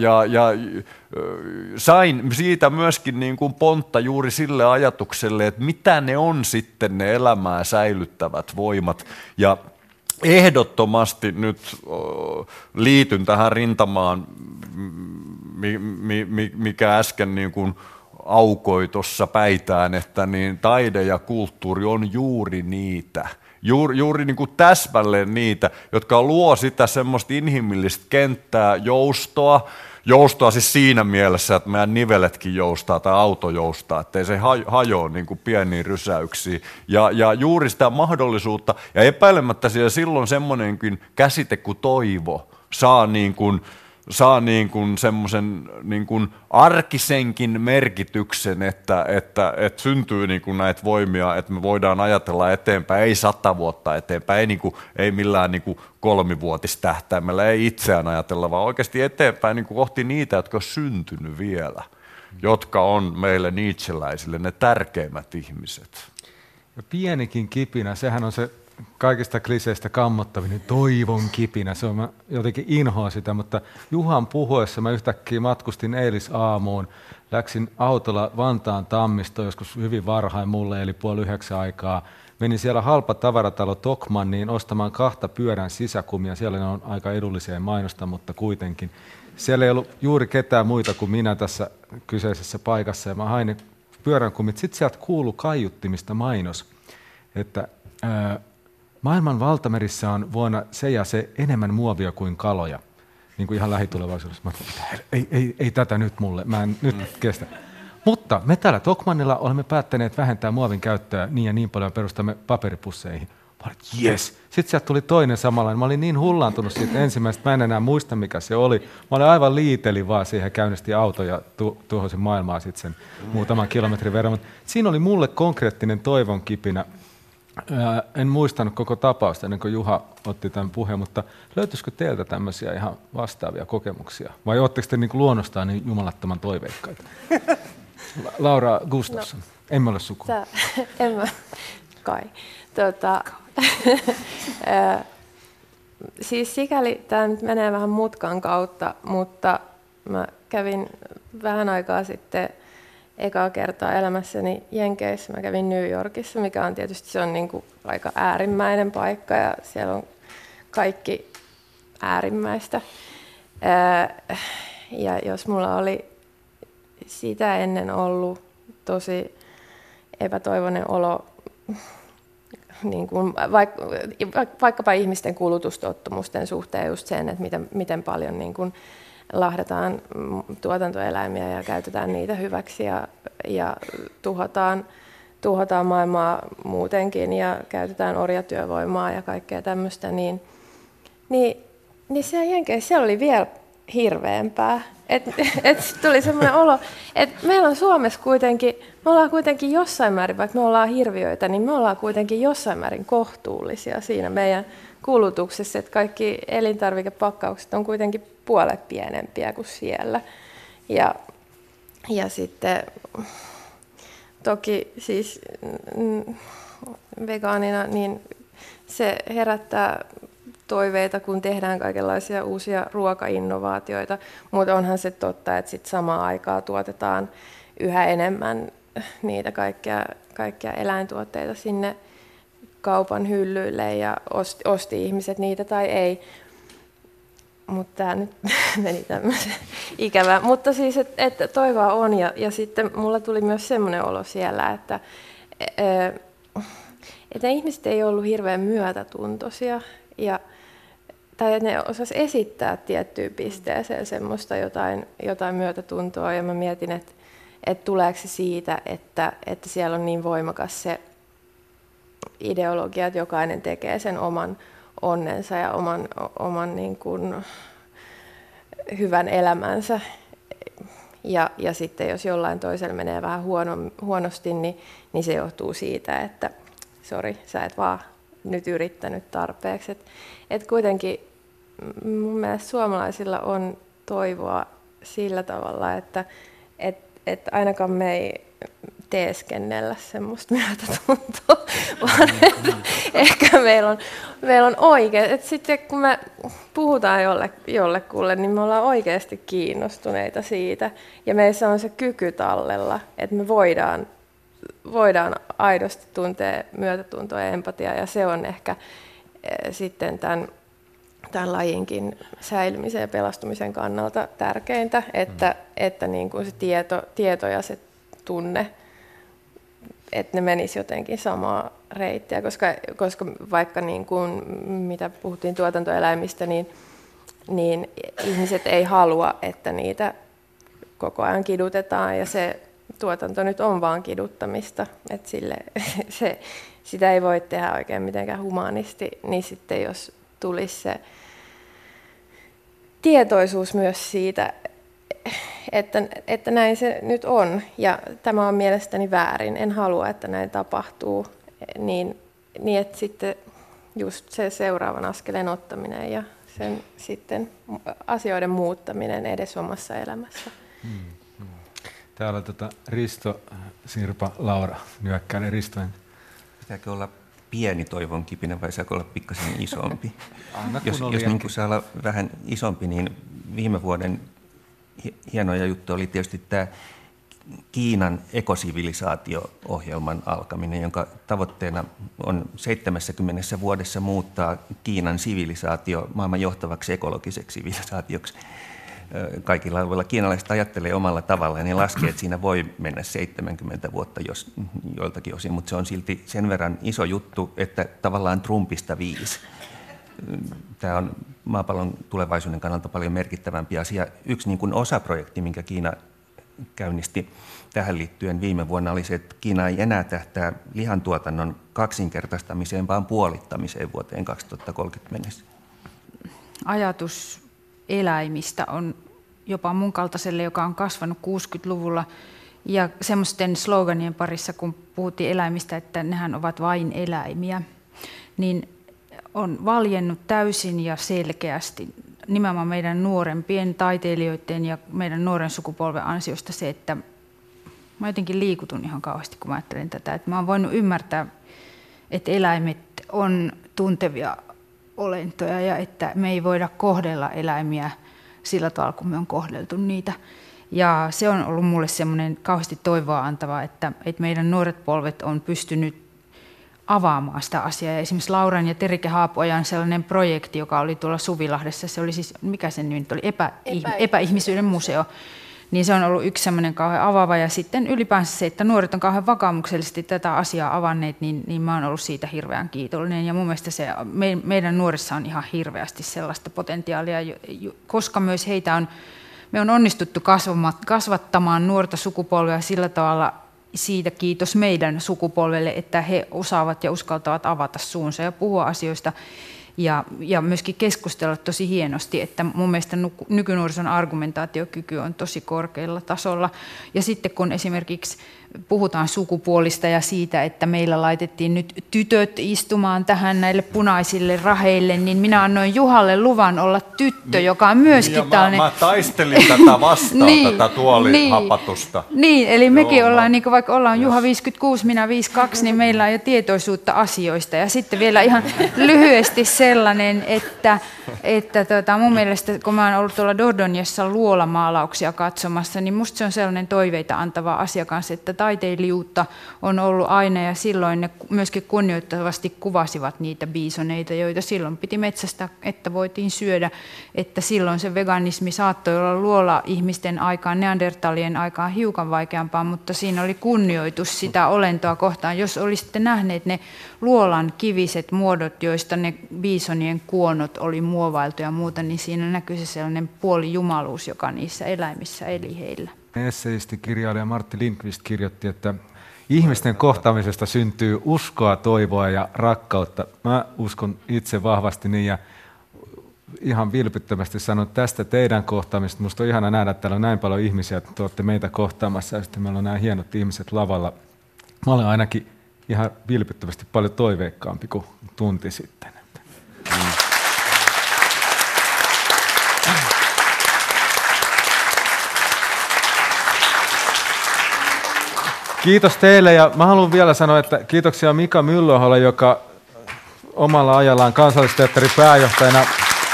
sain siitä myöskin niin kuin pontta juuri sille ajatukselle, että mitä ne on sitten ne elämää säilyttävät voimat. Ja ehdottomasti nyt liityn tähän rintamaan, mikä äsken niin kuin aukoi tuossa päitään, että niin taide ja kulttuuri on juuri niitä, juuri niin kuin täsmälleen niitä, jotka luo sitä semmoista inhimillistä kenttää, joustoa siis siinä mielessä, että meidän niveletkin joustaa tai auto joustaa, ettei se hajoa niin kuin pieniin rysäyksiin. Ja juuri sitä mahdollisuutta, ja epäilemättä siellä silloin semmoinenkin käsite kuin toivo saa niin kuin semmoisen niin kuin arkisenkin merkityksen, että syntyy niin kuin näitä voimia, että me voidaan ajatella eteenpäin, ei 100 vuotta eteenpäin, ei millään niin kuin 3-vuotistähtäimellä, ei itseään ajatella, vaan oikeasti eteenpäin niin kuin kohti niitä, jotka on syntynyt vielä, jotka on meille nietzscheläisille ne tärkeimmät ihmiset. Ja pienikin kipinä, sehän on se kaikista kliseistä kammottavin, toivon kipinä, se on, mä jotenkin inhoan sitä, mutta Juhan puhuessa mä yhtäkkiä matkustin eilisaamuun, läksin autolla Vantaan Tammistoon joskus hyvin varhain mulle, eli 8:30 aikaa, menin siellä halpa tavaratalo Tokmanniin ostamaan 2 pyörän sisäkumia, siellä ne on aika edullisia mainosta, mutta kuitenkin. Siellä ei ollut juuri ketään muita kuin minä tässä kyseisessä paikassa, ja mä hain ne pyöränkumit, sitten sieltä kuului kaiuttimista mainos, että maailman valtamerissä on vuonna se ja se enemmän muovia kuin kaloja. Niin kuin ihan lähitulevaisuudessa. Ei tätä nyt mulle, mä en nyt kestä. Mutta me täällä Tokmannilla olemme päättäneet vähentää muovin käyttöä niin ja niin paljon perustamme paperipusseihin. Mä olin, yes. Sitten sieltä tuli toinen samanlainen. Mä olin niin hullaantunut siitä ensimmäisestä, mä en enää muista mikä se oli. Mä olin aivan liiteli vaan siihen, käynnistin auto ja tuhosin maailmaa sitten sen muutaman kilometrin verran. Mutta siinä oli mulle konkreettinen toivon kipinä. En muistanut koko tapausta ennen kuin Juha otti tämän puheen, mutta löytyisikö teiltä tämmöisiä ihan vastaavia kokemuksia? Vai ootteko te niin kuin luonnostaan niin jumalattoman toiveikkaita? Laura Gustafsson, emme ole sukua. En mä, kai. Siis sikäli tämä nyt menee vähän mutkan kautta, mutta mä kävin vähän aikaa sitten ekaa kertaa elämässäni Jenkeissä. Mä kävin New Yorkissa, mikä on tietysti se on niin kuin aika äärimmäinen paikka ja siellä on kaikki äärimmäistä. Ja jos mulla oli sitä ennen ollut tosi epätoivoinen olo, niin kuin vaikkapa ihmisten kulutustottumusten suhteen just sen, että miten paljon niin kuin lahdataan tuotantoeläimiä ja käytetään niitä hyväksi ja tuhotaan maailmaa muutenkin ja käytetään orjatyövoimaa ja kaikkea tämmöistä, niin siellä Jenkeissä siellä oli vielä hirveämpää. Et tuli semmoinen olo, että meillä on Suomessa kuitenkin, me ollaan kuitenkin jossain määrin, vaikka me ollaan hirviöitä, niin me ollaan kuitenkin jossain määrin kohtuullisia siinä meidän kulutuksessa, että kaikki elintarvikepakkaukset on kuitenkin puolet pienempiä kuin siellä. Ja sitten toki siis vegaanina niin se herättää toiveita, kun tehdään kaikenlaisia uusia ruokainnovaatioita, mutta onhan se totta, että sit samaan aikaan tuotetaan yhä enemmän niitä kaikkia eläintuotteita sinne kaupan hyllyille ja osti ihmiset niitä tai ei. Mutta tämä nyt meni tämmöisen ikävää. Mutta siis, että toivoa on ja sitten mulla tuli myös semmoinen olo siellä, että ihmiset ei ollut hirveän myötätuntoisia tai että ne osas esittää tiettyyn pisteeseen semmoista jotain myötätuntoa ja mä mietin, että tuleeko se siitä, että siellä on niin voimakas se ideologia, että jokainen tekee sen oman onnensa ja oman niin kuin hyvän elämänsä. Ja sitten jos jollain toisella menee vähän huonosti, niin se johtuu siitä, että sori, sä et vaan nyt yrittänyt tarpeeksi. Et kuitenkin mun mielestä suomalaisilla on toivoa sillä tavalla, että ainakaan me ei teeskennellä semmoista myötätuntoa, vaan ehkä meillä on oikein. Et sitten kun me puhutaan jollekulle, niin me ollaan oikeasti kiinnostuneita siitä. Ja meissä on se kyky tallella, että me voidaan aidosti tuntea myötätuntoa ja empatiaa. Ja se on ehkä sitten tämän lajinkin säilymisen ja pelastumisen kannalta tärkeintä, että niin kuin se tieto ja se tunne, että ne menis jotenkin samaa reittiä, koska vaikka niin kuin, mitä puhuttiin tuotantoeläimistä, niin ihmiset ei halua, että niitä koko ajan kidutetaan ja se tuotanto nyt on vaan kiduttamista, että sitä ei voi tehdä oikein mitenkään humaanisti, niin sitten jos tulisi se tietoisuus myös siitä, että näin se nyt on ja tämä on mielestäni väärin, en halua, että näin tapahtuu, niin että sitten just se seuraavan askeleen ottaminen ja sen sitten asioiden muuttaminen edes omassa elämässä. Täällä Risto, Sirpa, Laura nyökkäilee Ristoen. Pitääkö olla pieni toivon kipinä vai saako olla pikkasen isompi? Jos niin kuin saa olla vähän isompi, niin viime vuoden hienoja juttu oli tietysti tämä Kiinan ekosivilisaatio-ohjelman alkaminen, jonka tavoitteena on 70 vuodessa muuttaa Kiinan sivilisaatio maailman johtavaksi ekologiseksi sivilisaatioksi. kaikilla alueilla. Kiinalaiset ajattelee omalla tavallaan ja laskee, että siinä voi mennä 70 vuotta jos joiltakin osin, mutta se on silti sen verran iso juttu, että tavallaan Trumpista 5. Tämä on maapallon tulevaisuuden kannalta paljon merkittävämpi asia. Yksi niin kuin osaprojekti, minkä Kiina käynnisti tähän liittyen viime vuonna, oli se, että Kiina ei enää tähtää lihantuotannon kaksinkertaistamiseen, vaan puolittamiseen vuoteen 2030 mennessä. Ajatus eläimistä on jopa mun kaltaiselle, joka on kasvanut 60-luvulla, ja semmoisten sloganien parissa, kun puhuttiin eläimistä, että nehän ovat vain eläimiä, niin on valjennut täysin ja selkeästi nimenomaan meidän nuorempien taiteilijoiden ja meidän nuoren sukupolven ansiosta se, että mä jotenkin liikutun ihan kauheasti, kun mä ajattelen tätä. Että mä oon voinut ymmärtää, että eläimet on tuntevia olentoja ja että me ei voida kohdella eläimiä sillä tavalla, kun me on kohdeltu niitä. Ja se on ollut mulle semmoinen kauheasti toivoa antava, että meidän nuoret polvet on pystynyt avaamaan sitä asiaa. Ja esimerkiksi Lauran ja Terike Haapojan sellainen projekti, joka oli tuolla Suvilahdessa, se oli siis, mikä sen nimi oli, Epäihmisyyden museo. Niin se on ollut yksi semmoinen kauhean avaava. Ja sitten ylipäänsä se, että nuoret on kauhean vakaumuksellisesti tätä asiaa avanneet, niin mä oon ollut siitä hirveän kiitollinen. Ja mun mielestä se, meidän nuorissa on ihan hirveästi sellaista potentiaalia, koska myös me on onnistuttu kasvattamaan nuorta sukupolvea sillä tavalla, siitä kiitos meidän sukupolvelle, että he osaavat ja uskaltavat avata suunsa ja puhua asioista ja myöskin keskustella tosi hienosti, että mun mielestä nykynuorison argumentaatiokyky on tosi korkealla tasolla. Ja sitten kun esimerkiksi puhutaan sukupuolista ja siitä, että meillä laitettiin nyt tytöt istumaan tähän näille punaisille raheille, niin minä annoin Juhalle luvan olla tyttö, joka on myöskin tällainen... Mä taistelin tätä vastaan, tätä tuolihapatusta. Niin, eli mekin ollaan, niin vaikka ollaan Juha 56, minä 52, niin meillä on jo tietoisuutta asioista. Ja sitten vielä ihan lyhyesti sellainen, että mun mielestä, kun mä oon ollut tuolla Dordognessa luolamaalauksia katsomassa, niin musta se on sellainen toiveita antava asia kanssa, että taiteilijuutta on ollut aina ja silloin ne myöskin kunnioittavasti kuvasivat niitä biisoneita, joita silloin piti metsästä, että voitiin syödä, että silloin se veganismi saattoi olla luola-ihmisten aikaan, neandertalien aikaan hiukan vaikeampaa, mutta siinä oli kunnioitus sitä olentoa kohtaan. Jos olisitte nähneet ne luolan kiviset muodot, joista ne biisonien kuonot oli muovailtu ja muuta, niin siinä näkyy se sellainen puolijumaluus, joka niissä eläimissä eli heillä. Esseisti kirjailija Martti Lindqvist kirjoitti, että ihmisten kohtaamisesta syntyy uskoa, toivoa ja rakkautta. Mä uskon itse vahvasti niin ja ihan vilpittömästi sanon tästä teidän kohtaamista. Musta on ihana nähdä, että täällä on näin paljon ihmisiä, että te olette meitä kohtaamassa ja sitten meillä on nämä hienot ihmiset lavalla. Mä olen ainakin ihan vilpittömästi paljon toiveikkaampi kuin tunti sitten. Kiitos teille ja mä haluan vielä sanoa, että kiitoksia Mika Myllyaholle, joka omalla ajallaan Kansallisteatterin pääjohtajana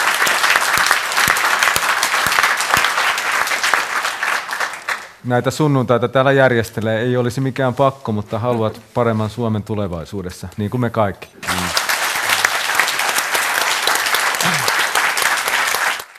näitä sunnuntaita täällä järjestelee. Ei olisi mikään pakko, mutta haluat paremman Suomen tulevaisuudessa, niin kuin me kaikki.